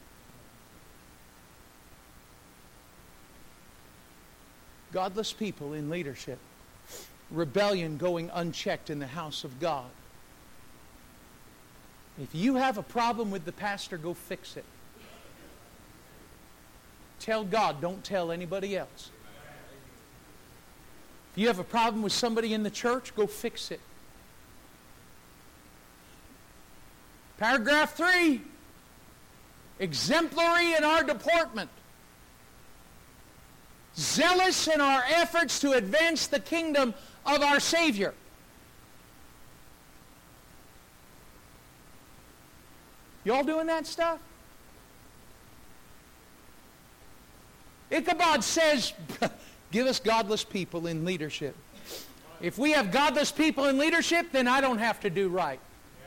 Godless people in leadership. Rebellion going unchecked in the house of God. If you have a problem with the pastor, go fix it. Tell God, don't tell anybody else. If you have a problem with somebody in the church, go fix it. Paragraph three, exemplary in our deportment. Zealous in our efforts to advance the kingdom of our Savior. Y'all doing that stuff? Ichabod says, give us godless people in leadership. If we have godless people in leadership, then I don't have to do right.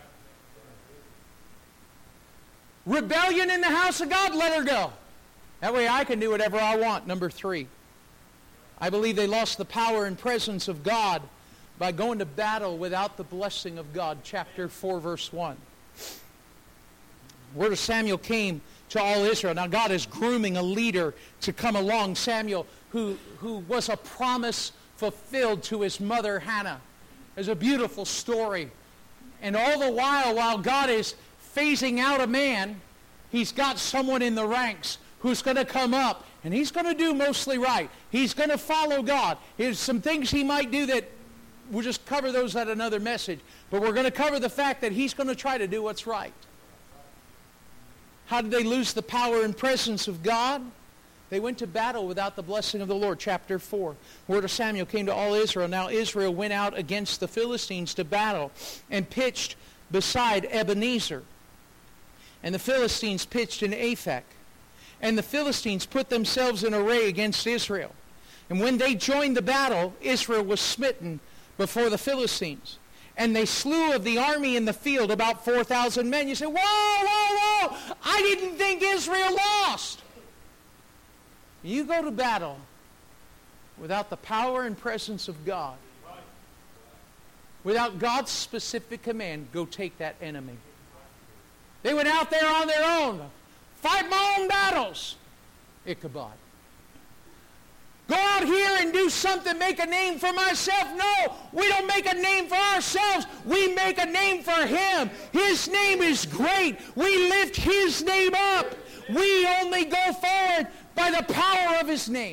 Rebellion in the house of God, let her go. That way I can do whatever I want. Number three. I believe they lost the power and presence of God by going to battle without the blessing of God. Chapter four, verse one. Word of Samuel came to all Israel. Now God is grooming a leader to come along. Samuel, who, who was a promise fulfilled to his mother Hannah. There's a beautiful story. And all the while, while God is phasing out a man, he's got someone in the ranks who's going to come up, and he's going to do mostly right. He's going to follow God. There's some things he might do that we'll just cover those at another message. But we're going to cover the fact that he's going to try to do what's right. How did they lose the power and presence of God? They went to battle without the blessing of the Lord. Chapter four. Word of Samuel came to all Israel. Now Israel went out against the Philistines to battle and pitched beside Ebenezer. And the Philistines pitched in Aphek. And the Philistines put themselves in array against Israel. And when they joined the battle, Israel was smitten before the Philistines. And they slew of the army in the field about four thousand men. You say, whoa, whoa, whoa! I didn't think Israel lost. You go to battle without the power and presence of God. Without God's specific command, go take that enemy. They went out there on their own. Fight my own battles. Ichabod. Go out here and do something, make a name for myself. No, we don't make a name for ourselves. We make a name for him. His name is great. We lift his name up. We only go forward by the power of his name.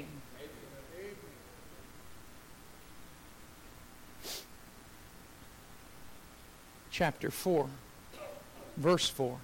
Chapter four, verse four.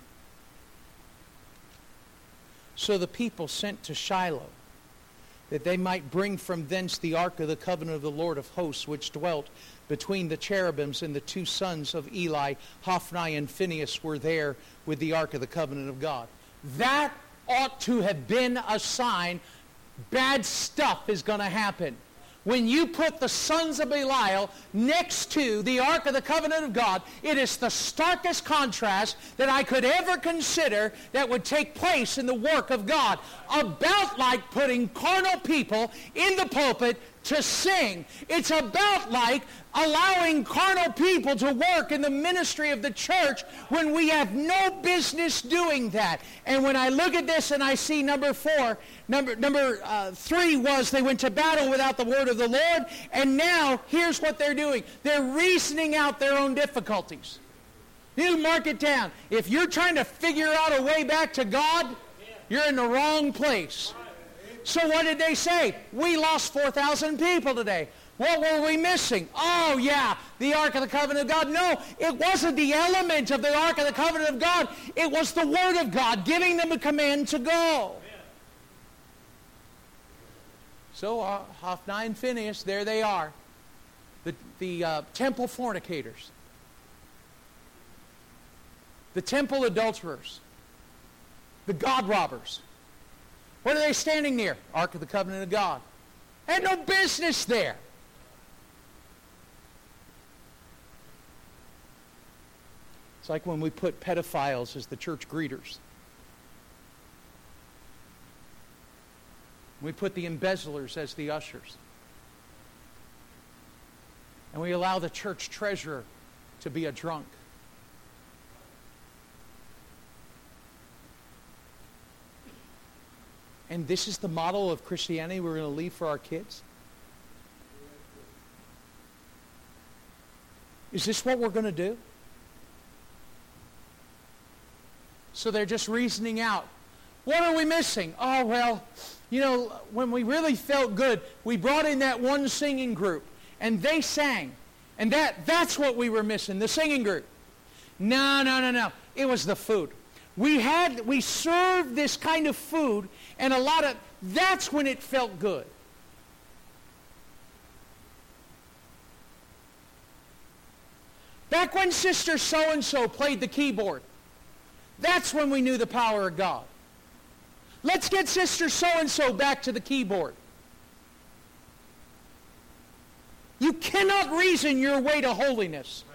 So the people sent to Shiloh, that they might bring from thence the ark of the covenant of the Lord of hosts, which dwelt between the cherubims, and the two sons of Eli, Hophni and Phinehas, were there with the ark of the covenant of God. That ought to have been a sign bad stuff is going to happen. When you put the sons of Belial next to the Ark of the Covenant of God, it is the starkest contrast that I could ever consider that would take place in the work of God. About like putting carnal people in the pulpit to sing. It's about like allowing carnal people to work in the ministry of the church when we have no business doing that. And when I look at this and I see number four, number number uh, three was they went to battle without the word of the Lord, and now here's what they're doing. They're reasoning out their own difficulties. You mark it down. If you're trying to figure out a way back to God, you're in the wrong place. So what did they say? We lost four thousand people today. What were we missing? Oh, yeah, the Ark of the Covenant of God. No, it wasn't the element of the Ark of the Covenant of God. It was the Word of God giving them a command to go. So uh, Hophni and Phinehas, there they are. The, the uh, temple fornicators. The temple adulterers. The God robbers. What are they standing near? Ark of the Covenant of God. Had no business there. It's like when we put pedophiles as the church greeters. We put the embezzlers as the ushers. And we allow the church treasurer to be a drunk. And this is the model of Christianity we're going to leave for our kids? Is this what we're going to do? So they're just reasoning out. What are we missing? Oh, well, you know, when we really felt good, we brought in that one singing group, and they sang. And that that's what we were missing, the singing group. No, no, no, no. It was the food. We had, we served this kind of food, and a lot of, that's when it felt good. Back when Sister so-and-so played the keyboard, that's when we knew the power of God. Let's get Sister so-and-so back to the keyboard. You cannot reason your way to holiness.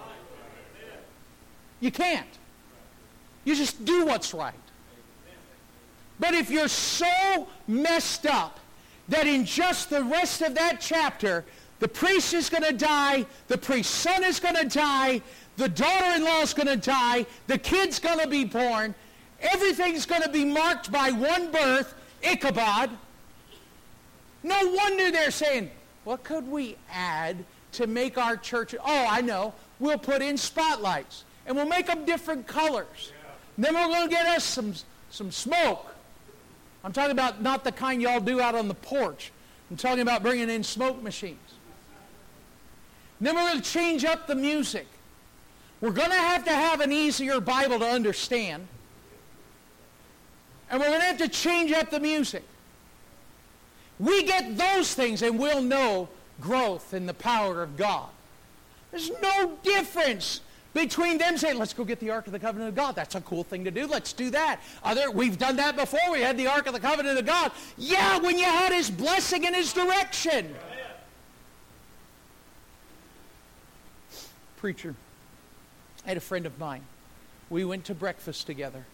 You can't. You just do what's right. But if you're so messed up that in just the rest of that chapter, the priest is going to die, the priest's son is going to die, the daughter-in-law is going to die, the kid's going to be born, everything's going to be marked by one birth, Ichabod. No wonder they're saying, what could we add to make our church? Oh, I know. We'll put in spotlights, and we'll make them different colors. Yeah. Then we're going to get us some some smoke. I'm talking about not the kind y'all do out on the porch. I'm talking about bringing in smoke machines. Then we're going to change up the music. We're going to have to have an easier Bible to understand. And we're going to have to change up the music. We get those things and we'll know growth in the power of God. There's no difference between them saying, let's go get the Ark of the Covenant of God. That's a cool thing to do. Let's do that. Other, we've done that before. We had the Ark of the Covenant of God. Yeah, when you had His blessing and His direction. Preacher, I had a friend of mine. We went to breakfast together.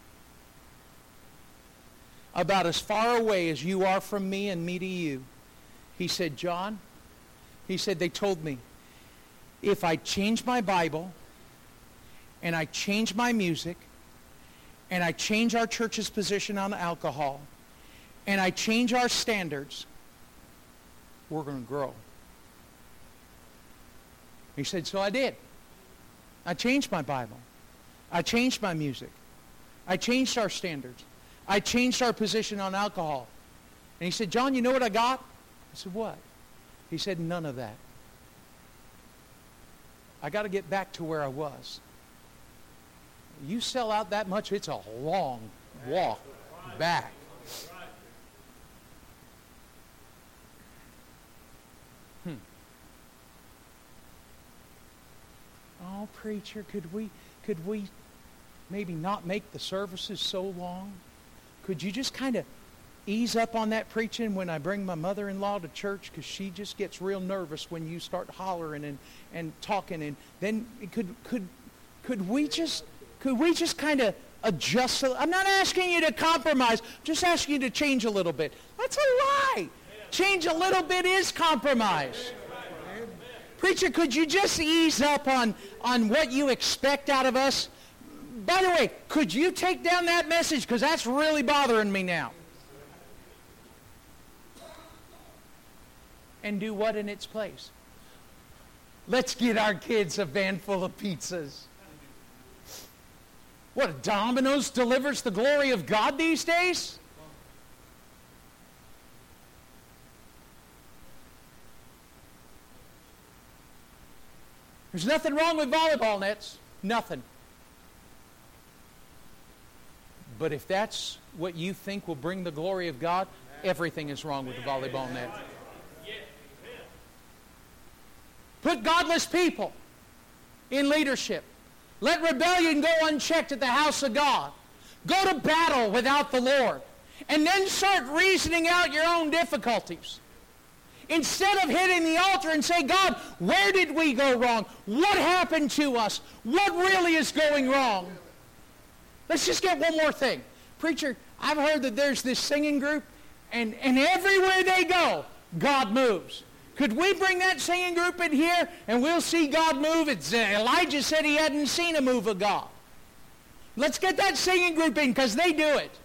About as far away as you are from me and me to you. He said, John, he said, they told me, if I change my Bible, and I change my music, and I change our church's position on alcohol, and I change our standards, we're going to grow. He said, so I did. I changed my Bible. I changed my music. I changed our standards. I changed our position on alcohol. And he said, John, you know what I got? I said, what? He said, none of that. I got to get back to where I was. You sell out that much, it's a long walk back. Hmm. Oh, preacher, could we could we maybe not make the services so long? Could you just kind of ease up on that preaching when I bring my mother-in-law to church, because she just gets real nervous when you start hollering and, and talking, and then could could could we just could we just kind of adjust? A, I'm not asking you to compromise, I'm just asking you to change a little bit. That's a lie. Change a little bit is compromise. Preacher, could you just ease up on, on what you expect out of us? By the way, could you take down that message, because that's really bothering me now. And do what in its place? Let's get our kids a van full of pizzas. What, Domino's delivers the glory of God these days? There's nothing wrong with volleyball nets. Nothing. But if that's what you think will bring the glory of God, everything is wrong with the volleyball net. Put godless people in leadership. Let rebellion go unchecked at the house of God. Go to battle without the Lord. And then start reasoning out your own difficulties. Instead of hitting the altar and say, God, where did we go wrong? What happened to us? What really is going wrong? Let's just get one more thing. Preacher, I've heard that there's this singing group, and, and everywhere they go, God moves. Could we bring that singing group in here, and we'll see God move? It's, uh, Elijah said he hadn't seen a move of God. Let's get that singing group in, because they do it.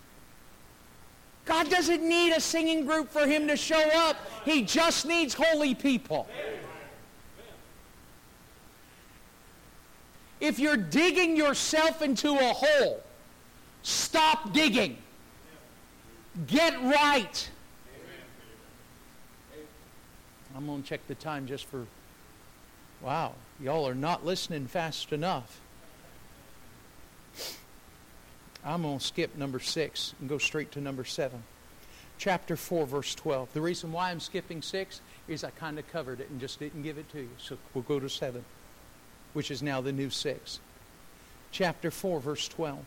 God doesn't need a singing group for him to show up. He just needs holy people. If you're digging yourself into a hole, stop digging. Get right. I'm going to check the time just for, wow, y'all are not listening fast enough. I'm going to skip number six and go straight to number seven. Chapter four, verse twelve. The reason why I'm skipping six is I kind of covered it and just didn't give it to you. So we'll go to seven, which is now the new six. Chapter four, verse twelve.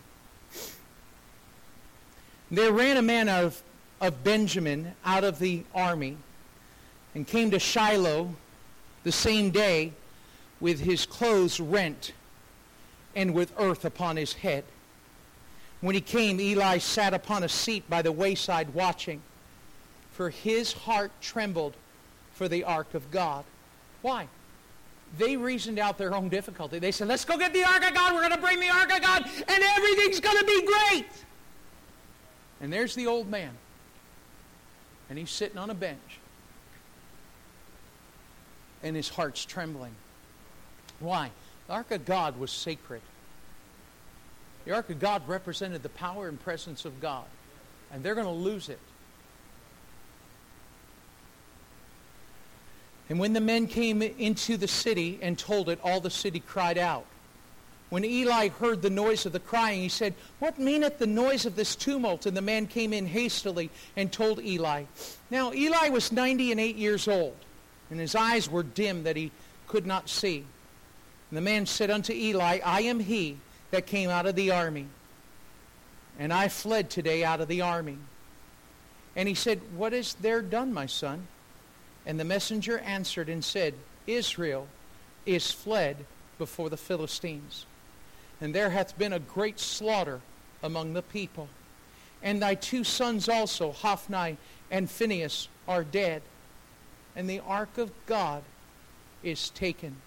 There ran a man out of, of Benjamin out of the army and came to Shiloh the same day with his clothes rent and with earth upon his head. When he came, Eli sat upon a seat by the wayside watching, for his heart trembled for the ark of God. Why? They reasoned out their own difficulty. They said, let's go get the ark of God. We're going to bring the ark of God, and everything's going to be great. And there's the old man, and he's sitting on a bench, and his heart's trembling. Why? The ark of God was sacred. The Ark of God represented the power and presence of God. And they're going to lose it. And when the men came into the city and told it, all the city cried out. When Eli heard the noise of the crying, he said, "What meaneth the noise of this tumult?" And the man came in hastily and told Eli. Now Eli was ninety and eight years old, and his eyes were dim that he could not see. And the man said unto Eli, "I am he that came out of the army, and I fled today out of the army." And he said, "What is there done, my son?" And the messenger answered and said, "Israel is fled before the Philistines, and there hath been a great slaughter among the people. And thy two sons also, Hophni and Phinehas, are dead, and the ark of God is taken."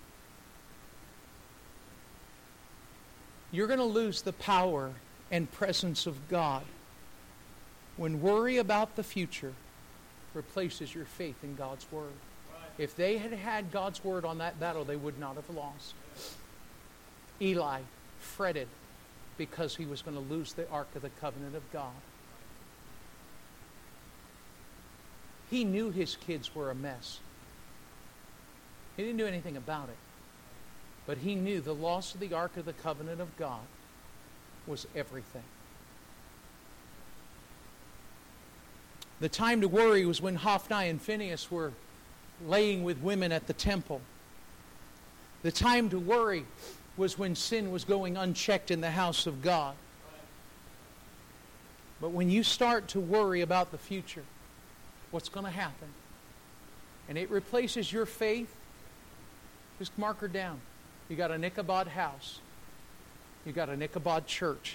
You're going to lose the power and presence of God when worry about the future replaces your faith in God's Word. If they had had God's Word on that battle, they would not have lost. Eli fretted because he was going to lose the Ark of the Covenant of God. He knew his kids were a mess. He didn't do anything about it. But he knew the loss of the Ark of the Covenant of God was everything. The time to worry was when Hophni and Phinehas were laying with women at the temple. The time to worry was when sin was going unchecked in the house of God. But when you start to worry about the future, what's going to happen, and it replaces your faith, just mark her down. You got an Ichabod house. You got an Ichabod church.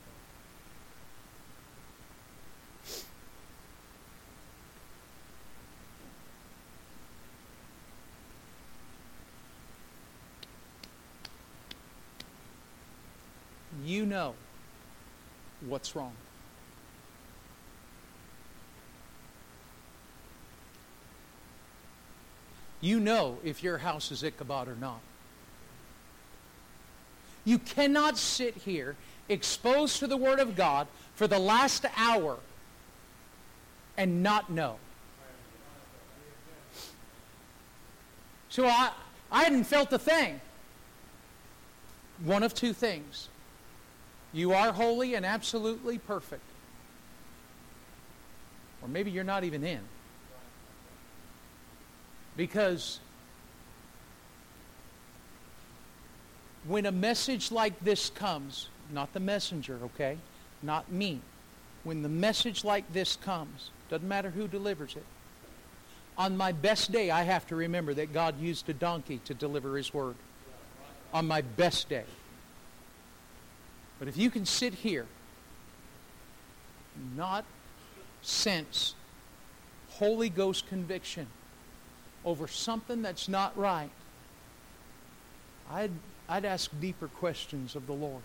You know what's wrong. You know if your house is Ichabod or not. You cannot sit here exposed to the Word of God for the last hour and not know. So I, I hadn't felt a thing. One of two things. You are holy and absolutely perfect. Or maybe you're not even in. Because when a message like this comes, not the messenger, okay? Not me. When the message like this comes, doesn't matter who delivers it. On my best day, I have to remember that God used a donkey to deliver His word. On my best day. But if you can sit here, not sense Holy Ghost conviction over something that's not right, I'd, I'd ask deeper questions of the Lord.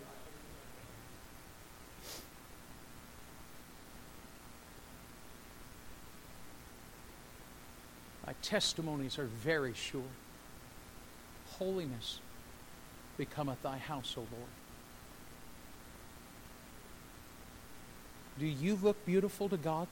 My testimonies are very sure. Holiness becometh thy house, O Lord. Do you look beautiful to God?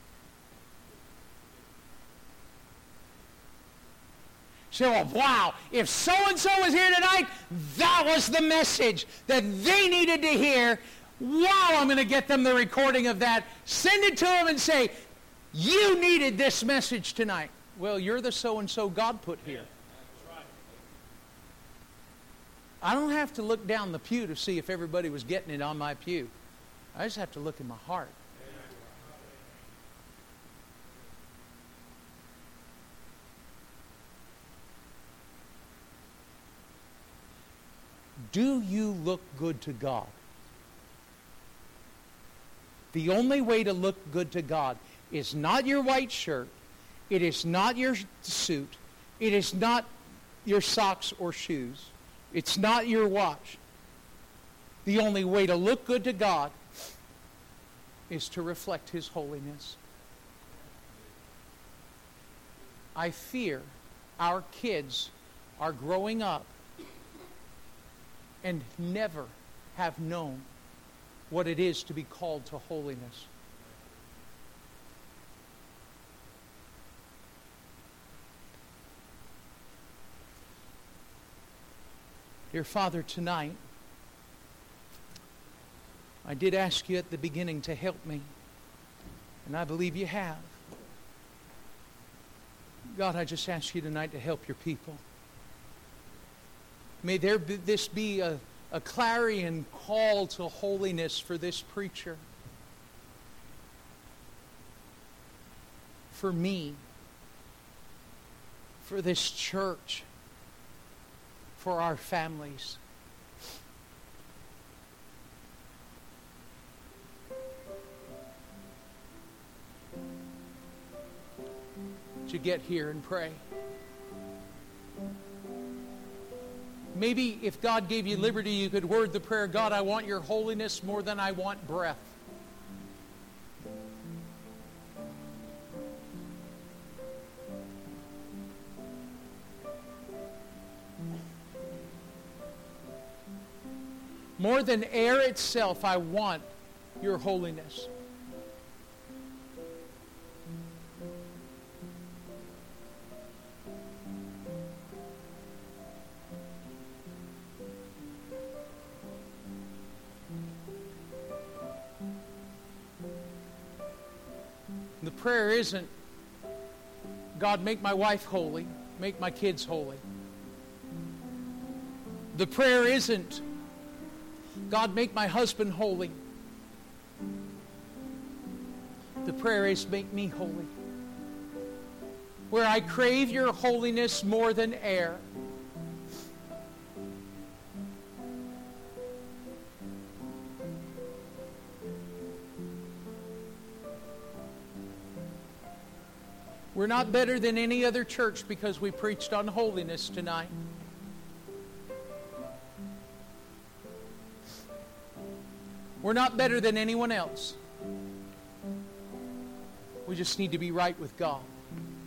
So, wow, if so-and-so was here tonight, that was the message that they needed to hear. Wow, I'm going to get them the recording of that. Send it to them and say, you needed this message tonight. Well, you're the so-and-so God put here. I don't have to look down the pew to see if everybody was getting it on my pew. I just have to look in my heart. Do you look good to God? The only way to look good to God is not your white shirt. It is not your suit. It is not your socks or shoes. It's not your watch. The only way to look good to God is to reflect His holiness. I fear our kids are growing up and never have known what it is to be called to holiness. Dear Father, tonight, I did ask you at the beginning to help me, and I believe you have. God, I just ask you tonight to help your people. May there be, this be a, a clarion call to holiness for this preacher, for me, for this church, for our families. To get here and pray. Maybe if God gave you liberty, you could word the prayer, God, I want your holiness more than I want breath. More than air itself, I want your holiness. The prayer isn't, God, make my wife holy, make my kids holy. The prayer isn't, God, make my husband holy. The prayer is, make me holy. Where I crave your holiness more than air. We're not better than any other church because we preached on holiness tonight. We're not better than anyone else. We just need to be right with God.